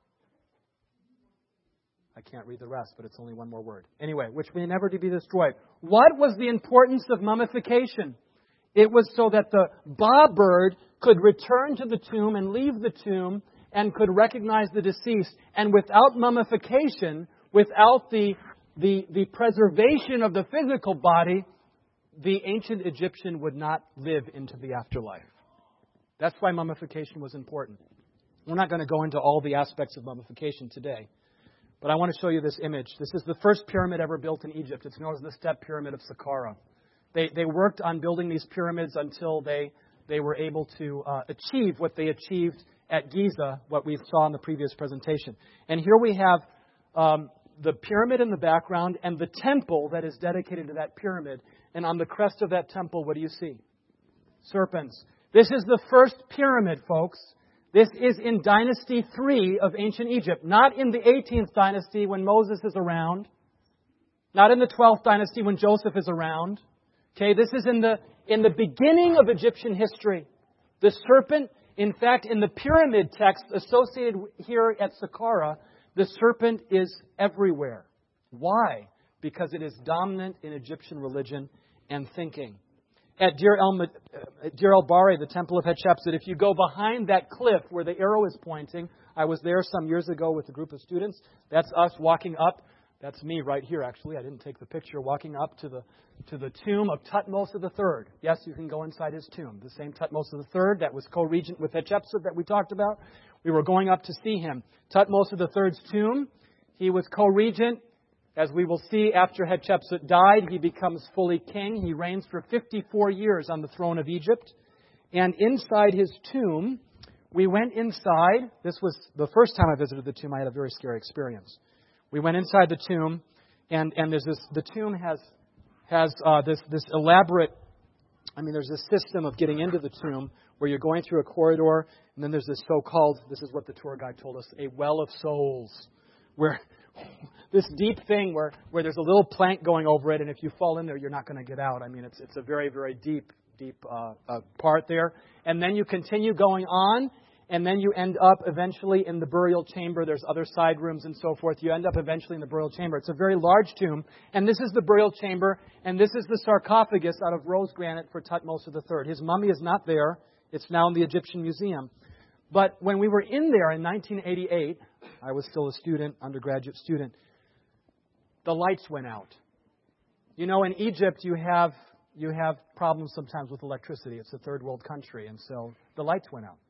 I can't read the rest, but it's only one more word. Anyway, which may never be destroyed. What was the importance of mummification? It was so that the Ba bird could return to the tomb and leave the tomb and could recognize the deceased. And without mummification, without the, the, the preservation of the physical body, the ancient Egyptian would not live into the afterlife. That's why mummification was important. We're not going to go into all the aspects of mummification today. But I want to show you this image. This is the first pyramid ever built in Egypt. It's known as the Step Pyramid of Saqqara. They, they worked on building these pyramids until they, they were able to uh, achieve what they achieved at Giza, what we saw in the previous presentation. And here we have um, the pyramid in the background and the temple that is dedicated to that pyramid. And on the crest of that temple, what do you see? Serpents. This is the first pyramid, folks. This is in Dynasty three of ancient Egypt. Not in the eighteenth dynasty when Moses is around. Not in the twelfth dynasty when Joseph is around. Okay, this is in the in the beginning of Egyptian history. The serpent, in fact, in the pyramid text associated here at Saqqara, the serpent is everywhere. Why? Because it is dominant in Egyptian religion and thinking. At Deir el, at Deir el-Bahari, the Temple of Hatshepsut, if you go behind that cliff where the arrow is pointing, I was there some years ago with a group of students. That's us walking up. That's me right here, actually. I didn't take the picture. Walking up to the to the tomb of Thutmose the third. Yes, you can go inside his tomb. The same Thutmose the third that was co-regent with Hatshepsut that we talked about. We were going up to see him. Thutmose the third's tomb. He was co-regent. As we will see, after Hatshepsut died, he becomes fully king. He reigns for fifty-four years on the throne of Egypt. And inside his tomb, we went inside. This was the first time I visited the tomb. I had a very scary experience. We went inside the tomb, and, and there's this. The tomb has has uh, this this elaborate. I mean, there's this system of getting into the tomb where you're going through a corridor, and then there's this so-called. This is what the tour guide told us: a well of souls, where this deep thing where, where there's a little plank going over it, and if you fall in there, you're not going to get out. I mean, it's it's a very, very deep, deep uh, uh, part there. And then you continue going on, and then you end up eventually in the burial chamber. There's other side rooms and so forth. You end up eventually in the burial chamber. It's a very large tomb, and this is the burial chamber, and this is the sarcophagus out of rose granite for Thutmose the third. His mummy is not there. It's now in the Egyptian Museum. But when we were in there in nineteen eighty-eight, I was still a student, undergraduate student, the lights went out. You know, in Egypt, you have you have problems sometimes with electricity. It's a third world country, and so the lights went out.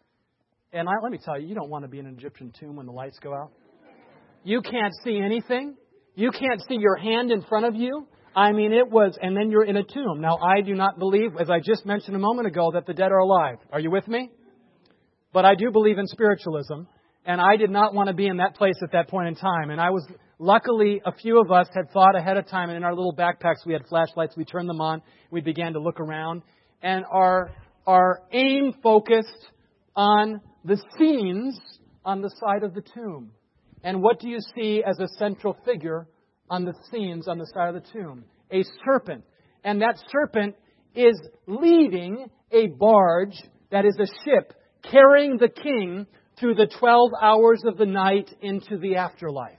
And I, let me tell you, you don't want to be in an Egyptian tomb when the lights go out. You can't see anything. You can't see your hand in front of you. I mean, it was, and then you're in a tomb. Now, I do not believe, as I just mentioned a moment ago, that the dead are alive. Are you with me? But I do believe in spiritualism. And I did not want to be in that place at that point in time. And I was, luckily, a few of us had thought ahead of time. And in our little backpacks, we had flashlights. We turned them on. We began to look around. And our, our aim focused on the scenes on the side of the tomb. And what do you see as a central figure on the scenes on the side of the tomb? A serpent. And that serpent is leading a barge that is a ship carrying the king through the twelve hours of the night into the afterlife.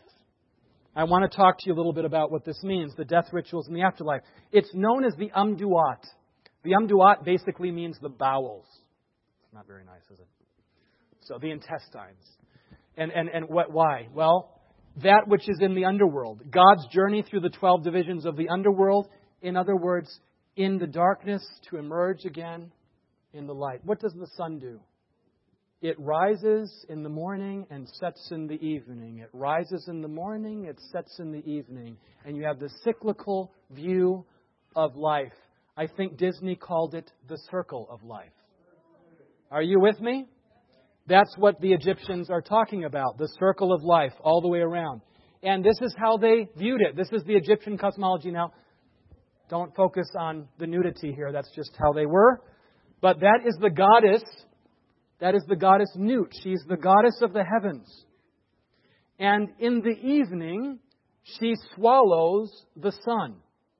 I want to talk to you a little bit about what this means, the death rituals in the afterlife. It's known as the Amduat. The Amduat basically means the bowels. It's not very nice, is it? So the intestines. And, and, and what? Why? Well, that which is in the underworld. God's journey through the twelve divisions of the underworld. In other words, in the darkness to emerge again in the light. What does the sun do? It rises in the morning and sets in the evening. It rises in the morning, it sets in the evening. And you have the cyclical view of life. I think Disney called it the circle of life. Are you with me? That's what the Egyptians are talking about, the circle of life all the way around. And this is how they viewed it. This is the Egyptian cosmology. Now, don't focus on the nudity here. That's just how they were. But that is the goddess. That is the goddess Nut. She's the goddess of the heavens. And in the evening, she swallows the sun.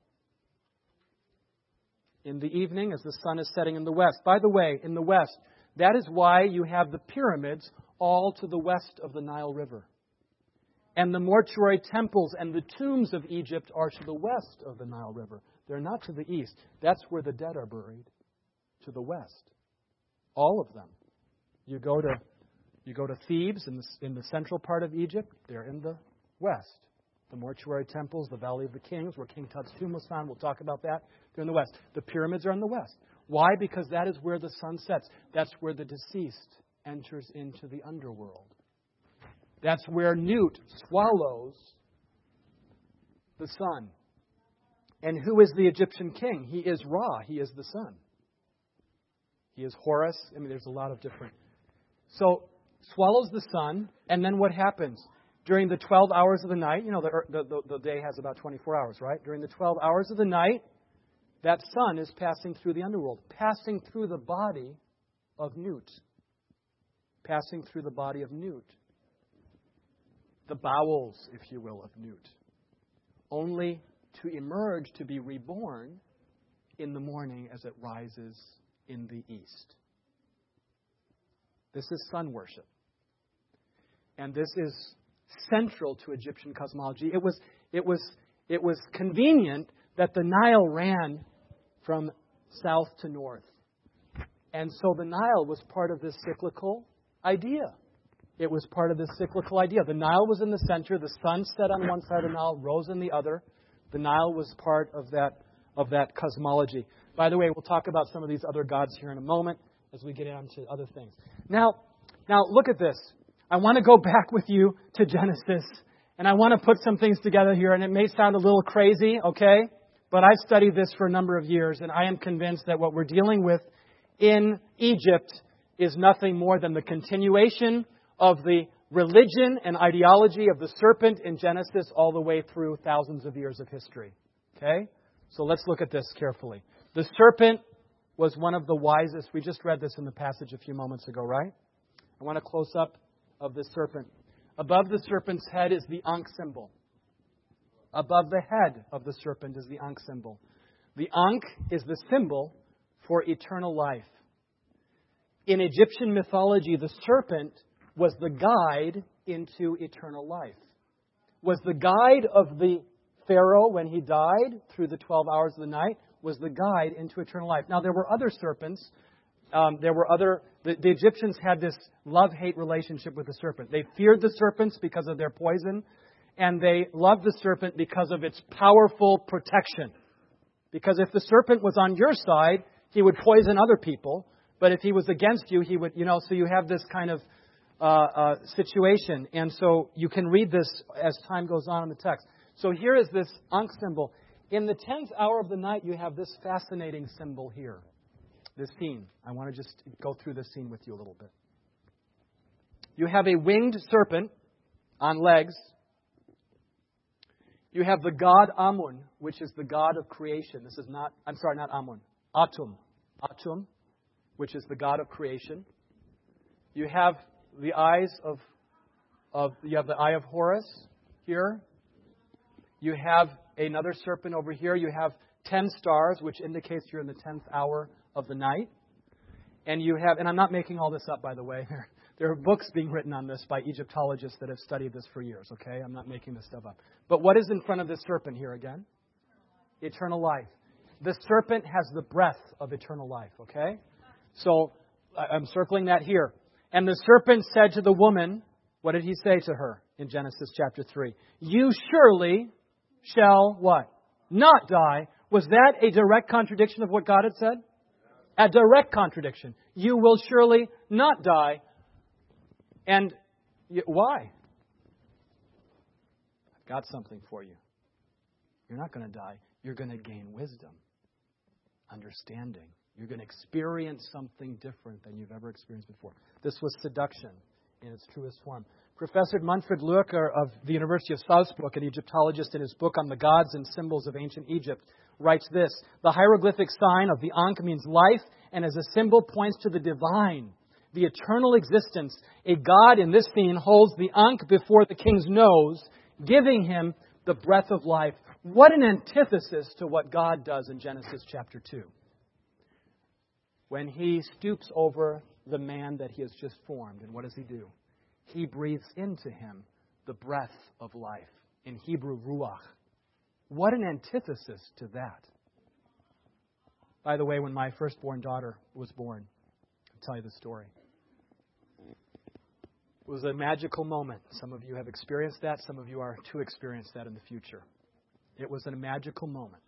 In the evening, as the sun is setting in the west. By the way, in the west, that is why you have the pyramids all to the west of the Nile River. And the mortuary temples and the tombs of Egypt are to the west of the Nile River. They're not to the east. That's where the dead are buried, to the west. All of them. You go to you go to Thebes in the, in the central part of Egypt. They're in the west. The mortuary temples, the Valley of the Kings, where King Tut's tomb was found. We'll talk about that. They're in the west. The pyramids are in the west. Why? Because that is where the sun sets. That's where the deceased enters into the underworld. That's where Nut swallows the sun. And who is the Egyptian king? He is Ra. He is the sun. He is Horus. I mean, there's a lot of different. So, swallows the sun, and then what happens? During the twelve hours of the night, you know, the, the, the day has about twenty-four hours, right? During the twelve hours of the night, that sun is passing through the underworld, passing through the body of Nut. Passing through the body of Nut. The bowels, if you will, of Nut. Only to emerge, to be reborn in the morning as it rises in the east. This is sun worship. And this is central to Egyptian cosmology. It was, it was, it was convenient that the Nile ran from south to north. And so the Nile was part of this cyclical idea. It was part of this cyclical idea. The Nile was in the center. The sun set on one side of the Nile, rose on the other. The Nile was part of that, of that cosmology. By the way, we'll talk about some of these other gods here in a moment as we get into other things. Now, now look at this. I want to go back with you to Genesis, and I want to put some things together here, and it may sound a little crazy, okay? But I've studied this for a number of years, and I am convinced that what we're dealing with in Egypt is nothing more than the continuation of the religion and ideology of the serpent in Genesis all the way through thousands of years of history. Okay? So let's look at this carefully. The serpent was one of the wisest. We just read this in the passage a few moments ago, right? I want a close-up of the serpent. Above the serpent's head is the Ankh symbol. Above the head of the serpent is the Ankh symbol. The Ankh is the symbol for eternal life. In Egyptian mythology, the serpent was the guide into eternal life. Was the guide of the Pharaoh when he died through the twelve hours of the night, was the guide into eternal life. Now, there were other serpents. Um, there were other... The, the Egyptians had this love-hate relationship with the serpent. They feared the serpents because of their poison, and they loved the serpent because of its powerful protection. Because if the serpent was on your side, he would poison other people. But if he was against you, he would, you know, so you have this kind of uh, uh, situation. And so you can read this as time goes on in the text. So here is this Ankh symbol. In the tenth hour of the night, you have this fascinating symbol here. This scene. I want to just go through this scene with you a little bit. You have a winged serpent on legs. You have the god Amun, which is the god of creation. This is not, I'm sorry, not Amun. Atum. Atum, which is the god of creation. You have the eyes of, of you have the eye of Horus here. You have another serpent over here. You have ten stars, which indicates you're in the tenth hour of the night. And you have, and I'm not making all this up, by the way. There, there are books being written on this by Egyptologists that have studied this for years, okay? I'm not making this stuff up. But what is in front of this serpent here again? Eternal life. The serpent has the breath of eternal life, okay? So I'm circling that here. And the serpent said to the woman, what did he say to her in Genesis chapter three? You surely shall what? Not die. Was that a direct contradiction of what God had said? A direct contradiction. You will surely not die. And why? I've got something for you. You're not going to die. You're going to gain wisdom, understanding. You're going to experience something different than you've ever experienced before. This was seduction in its truest form. Professor Manfred Lürker of the University of Salzburg, an Egyptologist, in his book on the gods and symbols of ancient Egypt, writes this: the hieroglyphic sign of the Ankh means life, and as a symbol points to the divine, the eternal existence. A god in this scene holds the Ankh before the king's nose, giving him the breath of life. What an antithesis to what God does in Genesis chapter two. When He stoops over the man that He has just formed, and what does He do? He breathes into him the breath of life. In Hebrew, ruach. What an antithesis to that. By the way, when my firstborn daughter was born, I'll tell you the story. It was a magical moment. Some of you have experienced that. Some of you are to experience that in the future. It was a magical moment.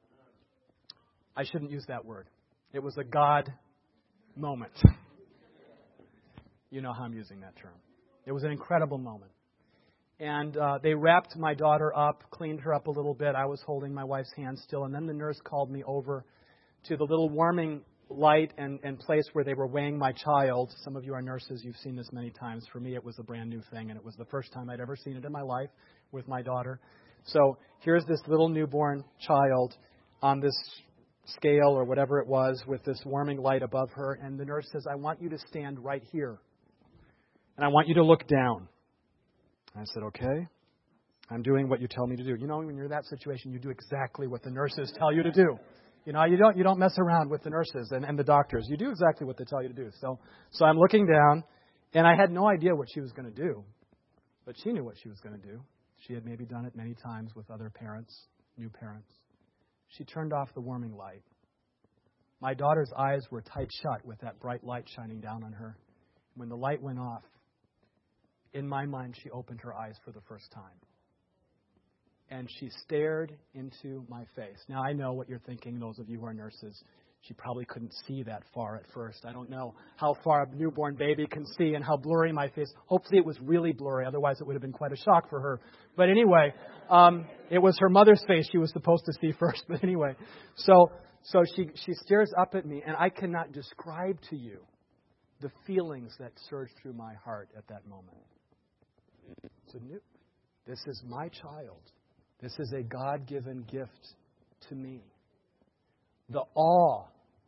I shouldn't use that word. It was a God moment. You know how I'm using that term. It was an incredible moment. And uh, they wrapped my daughter up, cleaned her up a little bit. I was holding my wife's hand still. And then the nurse called me over to the little warming light and, and place where they were weighing my child. Some of you are nurses. You've seen this many times. For me, it was a brand new thing. And it was the first time I'd ever seen it in my life with my daughter. So here's this little newborn child on this scale or whatever it was with this warming light above her. And the nurse says, I want you to stand right here. And I want you to look down. I said, okay. I'm doing what you tell me to do. You know, when you're in that situation, you do exactly what the nurses tell you to do. You know, you don't you don't mess around with the nurses and, and the doctors. You do exactly what they tell you to do. So so I'm looking down, and I had no idea what she was going to do. But she knew what she was going to do. She had maybe done it many times with other parents, new parents. She turned off the warming light. My daughter's eyes were tight shut with that bright light shining down on her. When the light went off, in my mind, she opened her eyes for the first time. And she stared into my face. Now, I know what you're thinking, those of you who are nurses. She probably couldn't see that far at first. I don't know how far a newborn baby can see and how blurry my face. Hopefully it was really blurry. Otherwise, it would have been quite a shock for her. But anyway, um, it was her mother's face she was supposed to see first. But anyway, so so she, she stares up at me, and I cannot describe to you the feelings that surged through my heart at that moment. It's a new, this is my child. This is a God-given gift to me. The awe,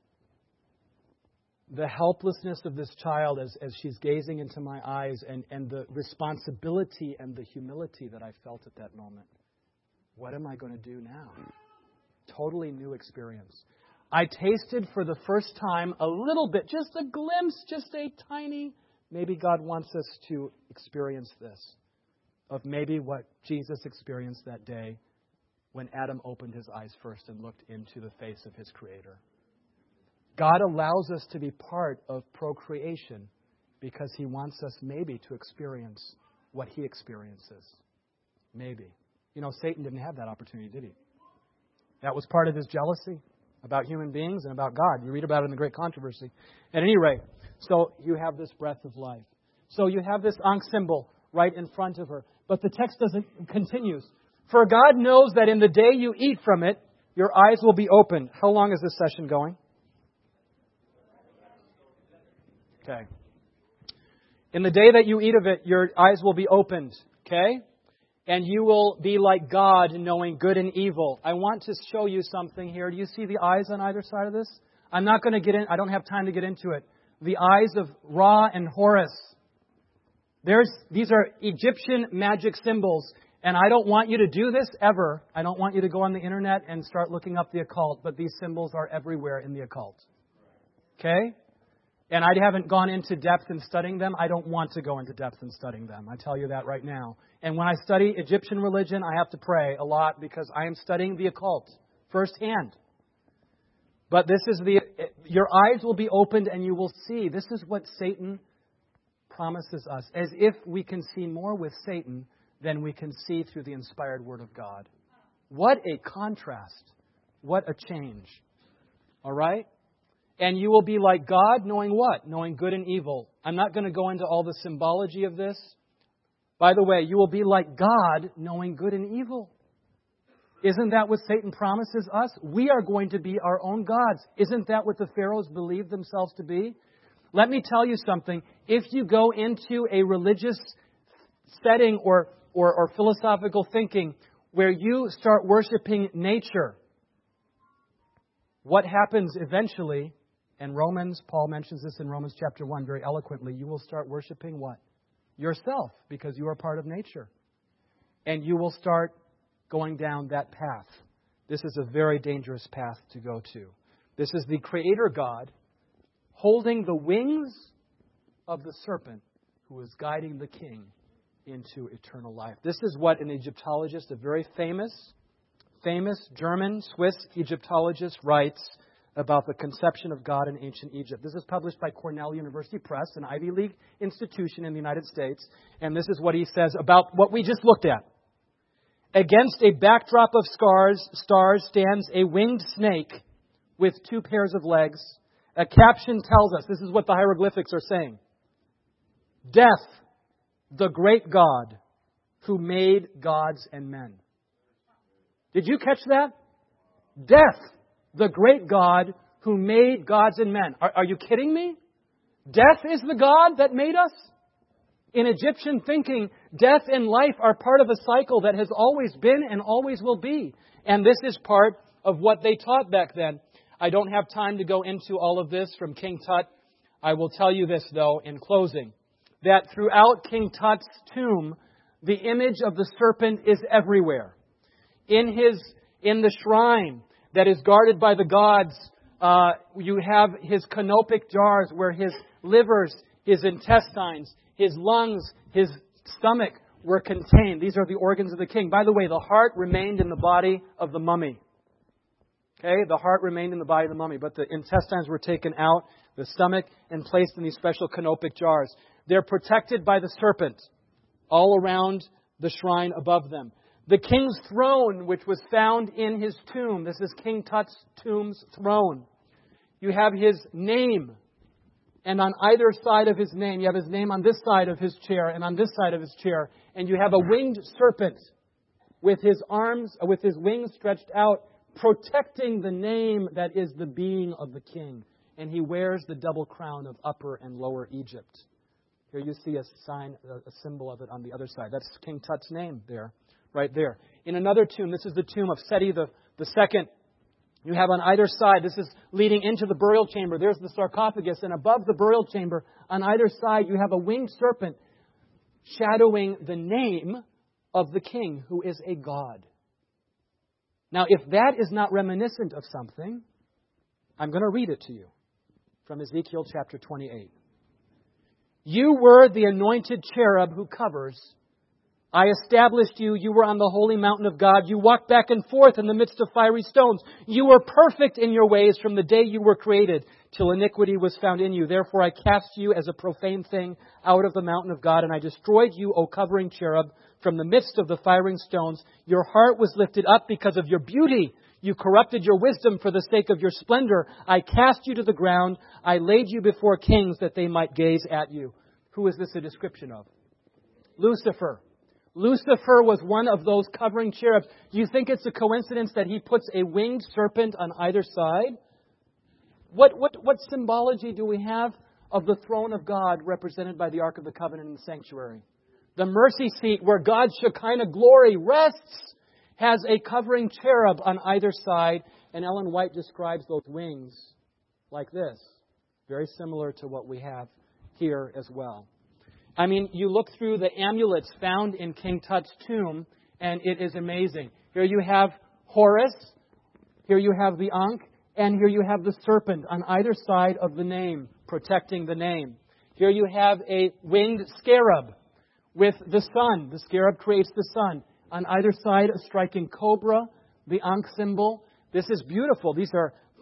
the helplessness of this child as, as she's gazing into my eyes, and, and the responsibility and the humility that I felt at that moment. What am I going to do now? Totally new experience. I tasted for the first time a little bit, just a glimpse, just a tiny, maybe God wants us to experience this, of maybe what Jesus experienced that day when Adam opened his eyes first and looked into the face of his Creator. God allows us to be part of procreation because He wants us maybe to experience what He experiences. Maybe. You know, Satan didn't have that opportunity, did he? That was part of his jealousy about human beings and about God. You read about it in the Great Controversy. At any rate, so you have this breath of life. So you have this Ankh symbol right in front of her. But the text doesn't continues. For God knows that in the day you eat from it, your eyes will be opened. How long is this session going? Okay. In the day that you eat of it, your eyes will be opened. Okay? And you will be like God, knowing good and evil. I want to show you something here. Do you see the eyes on either side of this? I'm not going to get in. I don't have time to get into it. The eyes of Ra and Horus. There's, these are Egyptian magic symbols. And I don't want you to do this ever. I don't want you to go on the internet and start looking up the occult. But these symbols are everywhere in the occult. Okay? And I haven't gone into depth in studying them. I don't want to go into depth in studying them. I tell you that right now. And when I study Egyptian religion, I have to pray a lot because I am studying the occult firsthand. But this is the, your eyes will be opened and you will see. This is what Satan promises us. As if we can see more with Satan than we can see through the inspired Word of God. What a contrast. What a change. All right? And you will be like God, knowing what? Knowing good and evil. I'm not going to go into all the symbology of this. By the way, you will be like God, knowing good and evil. Isn't that what Satan promises us? We are going to be our own gods. Isn't that what the Pharaohs believed themselves to be? Let me tell you something. If you go into a religious setting or, or, or philosophical thinking where you start worshiping nature, what happens eventually, and Romans, Paul mentions this in Romans chapter one very eloquently, you will start worshiping what? Yourself, because you are part of nature. And you will start going down that path. This is a very dangerous path to go to. This is the Creator God holding the wings of the serpent who is guiding the king into eternal life. This is what an Egyptologist, a very famous, famous German, Swiss Egyptologist writes about the conception of God in ancient Egypt. This is published by Cornell University Press, an Ivy League institution in the United States. And this is what he says about what we just looked at. Against a backdrop of scars, stars stands a winged snake with two pairs of legs. A caption tells us, this is what the hieroglyphics are saying. Death, the great God who made gods and men. Did you catch that? Death, the great God who made gods and men. Are, are you kidding me? Death is the God that made us? In Egyptian thinking, death and life are part of a cycle that has always been and always will be. And this is part of what they taught back then. I don't have time to go into all of this from King Tut. I will tell you this, though, in closing, that throughout King Tut's tomb, the image of the serpent is everywhere. In his, in the shrine that is guarded by the gods, uh, you have his canopic jars where his livers, his intestines, his lungs, his stomach were contained. These are the organs of the king. By the way, the heart remained in the body of the mummy. Okay, the heart remained in the body of the mummy, but the intestines were taken out, the stomach, and placed in these special canopic jars. They're protected by the serpent all around the shrine above them. The king's throne, which was found in his tomb, this is King Tut's tomb's throne. You have his name, and on either side of his name, you have his name on this side of his chair and on this side of his chair, and you have a winged serpent with his arms, with his wings stretched out, protecting the name that is the being of the king. And he wears the double crown of Upper and Lower Egypt. Here you see a sign, a symbol of it on the other side. That's King Tut's name there, right there. In another tomb, this is the tomb of Seti the, the second. You have on either side, this is leading into the burial chamber. There's the sarcophagus. And above the burial chamber, on either side, you have a winged serpent shadowing the name of the king, who is a god. Now, if that is not reminiscent of something, I'm going to read it to you from Ezekiel chapter twenty-eight. You were the anointed cherub who covers. I established you. You were on the holy mountain of God. You walked back and forth in the midst of fiery stones. You were perfect in your ways from the day you were created till iniquity was found in you. Therefore I cast you as a profane thing out of the mountain of God, and I destroyed you, O covering cherub, from the midst of the firing stones. Your heart was lifted up because of your beauty. You corrupted your wisdom for the sake of your splendor. I cast you to the ground. I laid you before kings that they might gaze at you. Who is this a description of? Lucifer. Lucifer was one of those covering cherubs. Do you think it's a coincidence that he puts a winged serpent on either side? What, what, what symbology do we have of the throne of God represented by the Ark of the Covenant in the sanctuary? The mercy seat where God's Shekinah glory rests has a covering cherub on either side. And Ellen White describes those wings like this. Very similar to what we have here as well. I mean, you look through the amulets found in King Tut's tomb, and it is amazing. Here you have Horus, here you have the Ankh, and here you have the serpent on either side of the name, protecting the name. Here you have a winged scarab with the sun. The scarab creates the sun. On either side, a striking cobra, the Ankh symbol. This is beautiful. These are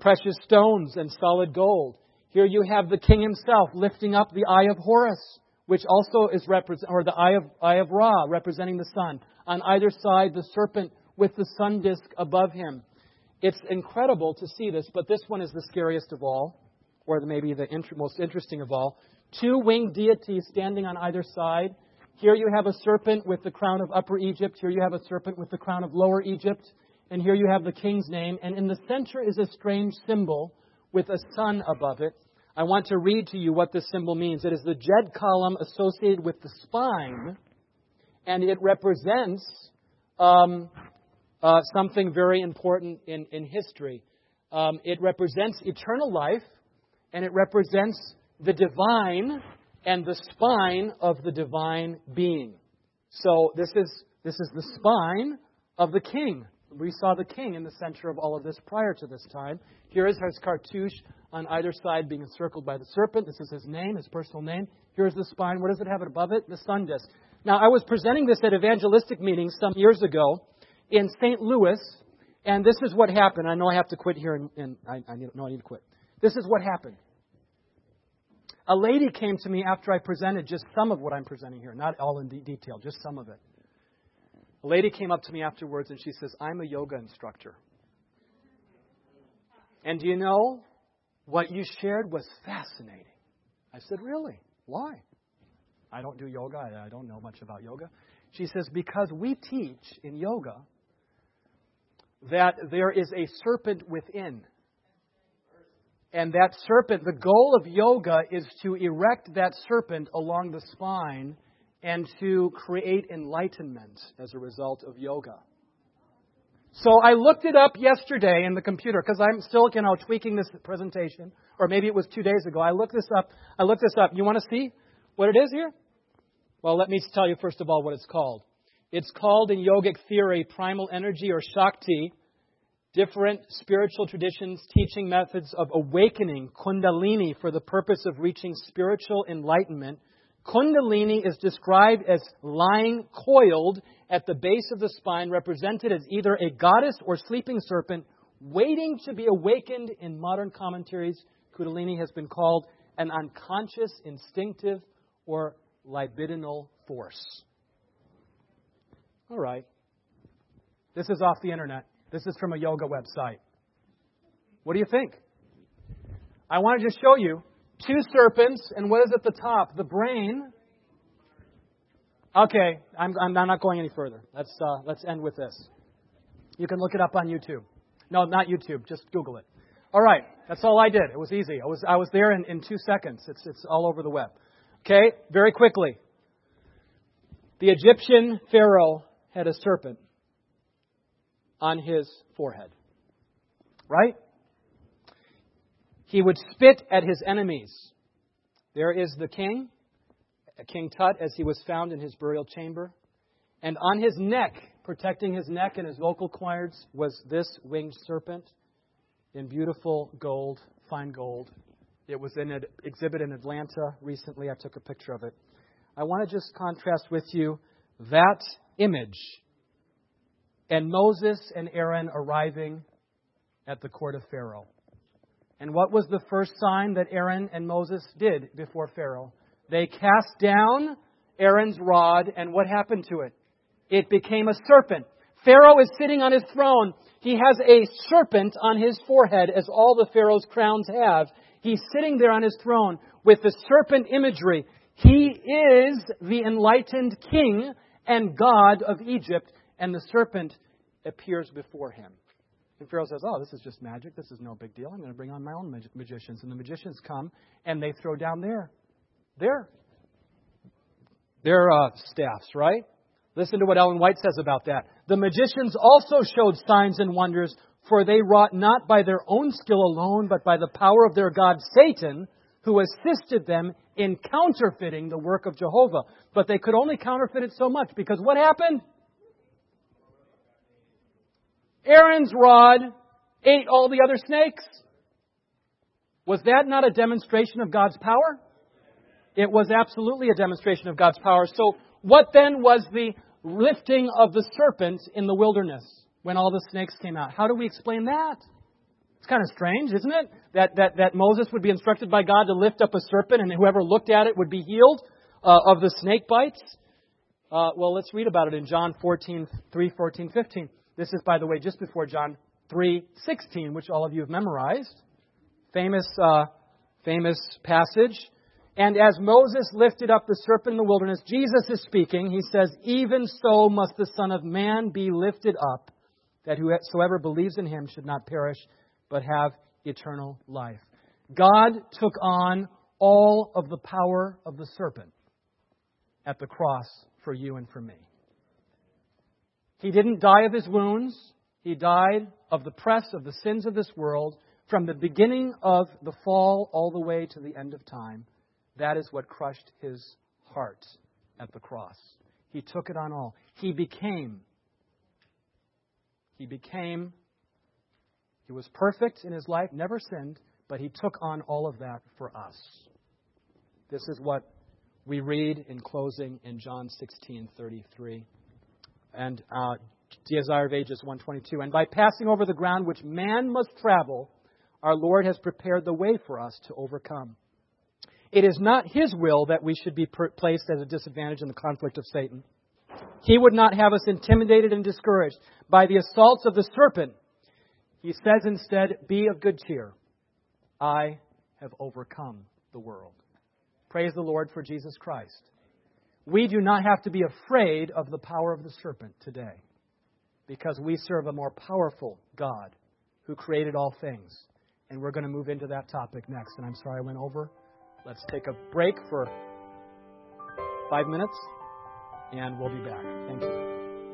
precious stones and solid gold. Here you have the king himself lifting up the eye of Horus, which also is represent, or the eye of eye of Ra, representing the sun. On either side, the serpent with the sun disk above him. It's incredible to see this, but this one is the scariest of all, or maybe the int- most interesting of all. Two winged deities standing on either side. Here you have a serpent with the crown of Upper Egypt. Here you have a serpent with the crown of Lower Egypt. And here you have the king's name. And in the center is a strange symbol with a sun above it. I want to read to you what this symbol means. It is the Jed column associated with the spine. And it represents um, uh, something very important in, in history. Um, it represents eternal life. And it represents the divine and the spine of the divine being. So this is this is the spine of the king. We saw the king in the center of all of this prior to this time. Here is his cartouche on either side being encircled by the serpent. This is his name, his personal name. Here's the spine. What does it have above it? The sun disk. Now, I was presenting this at evangelistic meetings some years ago in Saint Louis, and this is what happened. I know I have to quit here, and, and I, I need, no, I need to quit. This is what happened. A lady came to me after I presented just some of what I'm presenting here, not all in de- detail, just some of it. A lady came up to me afterwards and she says, I'm a yoga instructor. And do you know, what you shared was fascinating. I said, really? Why? I don't do yoga. I don't know much about yoga. She says, because we teach in yoga that there is a serpent within. And that serpent, the goal of yoga is to erect that serpent along the spine and to create enlightenment as a result of yoga. So I looked it up yesterday in the computer because I'm still, you know, tweaking this presentation. Or maybe it was two days ago. I looked this up. I looked this up. You want to see what it is here? Well, let me tell you first of all what it's called. It's called in yogic theory primal energy or Shakti. Different spiritual traditions, teaching methods of awakening Kundalini for the purpose of reaching spiritual enlightenment. Kundalini is described as lying coiled at the base of the spine, represented as either a goddess or sleeping serpent, waiting to be awakened. In modern commentaries, Kundalini has been called an unconscious, instinctive, or libidinal force. All right. This is off the internet. This is from a yoga website. What do you think? I want to just show you two serpents, and what is at the top? The brain. Okay, I'm, I'm not going any further. Let's uh, let's end with this. You can look it up on YouTube. No, not YouTube. Just Google it. All right, that's all I did. It was easy. I was I was there in, in two seconds. It's it's all over the web. Okay, very quickly. The Egyptian pharaoh had a serpent on his forehead. Right? He would spit at his enemies. There is the king, King Tut, as he was found in his burial chamber. And on his neck, protecting his neck and his vocal cords, was this winged serpent in beautiful gold, fine gold. It was in an exhibit in Atlanta recently. I took a picture of it. I want to just contrast with you that image and Moses and Aaron arriving at the court of Pharaoh. And what was the first sign that Aaron and Moses did before Pharaoh? They cast down Aaron's rod, and what happened to it? It became a serpent. Pharaoh is sitting on his throne. He has a serpent on his forehead, as all the Pharaoh's crowns have. He's sitting there on his throne with the serpent imagery. He is the enlightened king and God of Egypt, and the serpent appears before him. And Pharaoh says, oh, this is just magic. This is no big deal. I'm going to bring on my own mag- magicians. And the magicians come, and they throw down their, their, their uh, staffs, right? Listen to what Ellen White says about that. The magicians also showed signs and wonders, for they wrought not by their own skill alone, but by the power of their god Satan, who assisted them in counterfeiting the work of Jehovah. But they could only counterfeit it so much, because what happened? Aaron's rod ate all the other snakes. Was that not a demonstration of God's power? It was absolutely a demonstration of God's power. So what then was the lifting of the serpent in the wilderness when all the snakes came out? How do we explain that? It's kind of strange, isn't it? That, that, that Moses would be instructed by God to lift up a serpent and whoever looked at it would be healed uh, of the snake bites. Uh, well, let's read about it in John fourteen, three, fourteen, fifteen. This is, by the way, just before John three, sixteen, which all of you have memorized. Famous, uh, famous passage. And as Moses lifted up the serpent in the wilderness, Jesus is speaking. He says, even so must the Son of Man be lifted up, that whosoever believes in him should not perish, but have eternal life. God took on all of the power of the serpent at the cross for you and for me. He didn't die of his wounds. He died of the press of the sins of this world from the beginning of the fall all the way to the end of time. That is what crushed his heart at the cross. He took it on all. He became. He became. He was perfect in his life, never sinned, but he took on all of that for us. This is what we read in closing in John sixteen thirty-three. And uh, Desire of Ages one twenty-two. And by passing over the ground which man must travel, our Lord has prepared the way for us to overcome. It is not his will that we should be per- placed at a disadvantage in the conflict of Satan. He would not have us intimidated and discouraged by the assaults of the serpent. He says instead, be of good cheer. I have overcome the world. Praise the Lord for Jesus Christ. We do not have to be afraid of the power of the serpent today, because we serve a more powerful God who created all things. And we're going to move into that topic next. And I'm sorry I went over. Let's take a break for five minutes, and we'll be back. Thank you.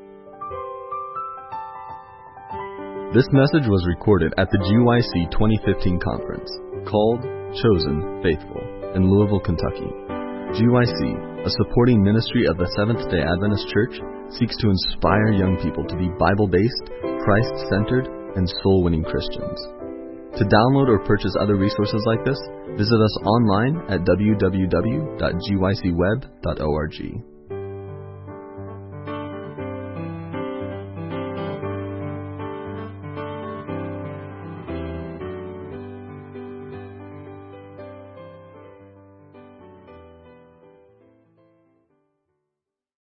This message was recorded at the G Y C twenty fifteen conference, called Chosen Faithful, in Louisville, Kentucky. G Y C, a supporting ministry of the Seventh-day Adventist Church, seeks to inspire young people to be Bible-based, Christ-centered, and soul-winning Christians. To download or purchase other resources like this, visit us online at w w w dot g y c web dot org.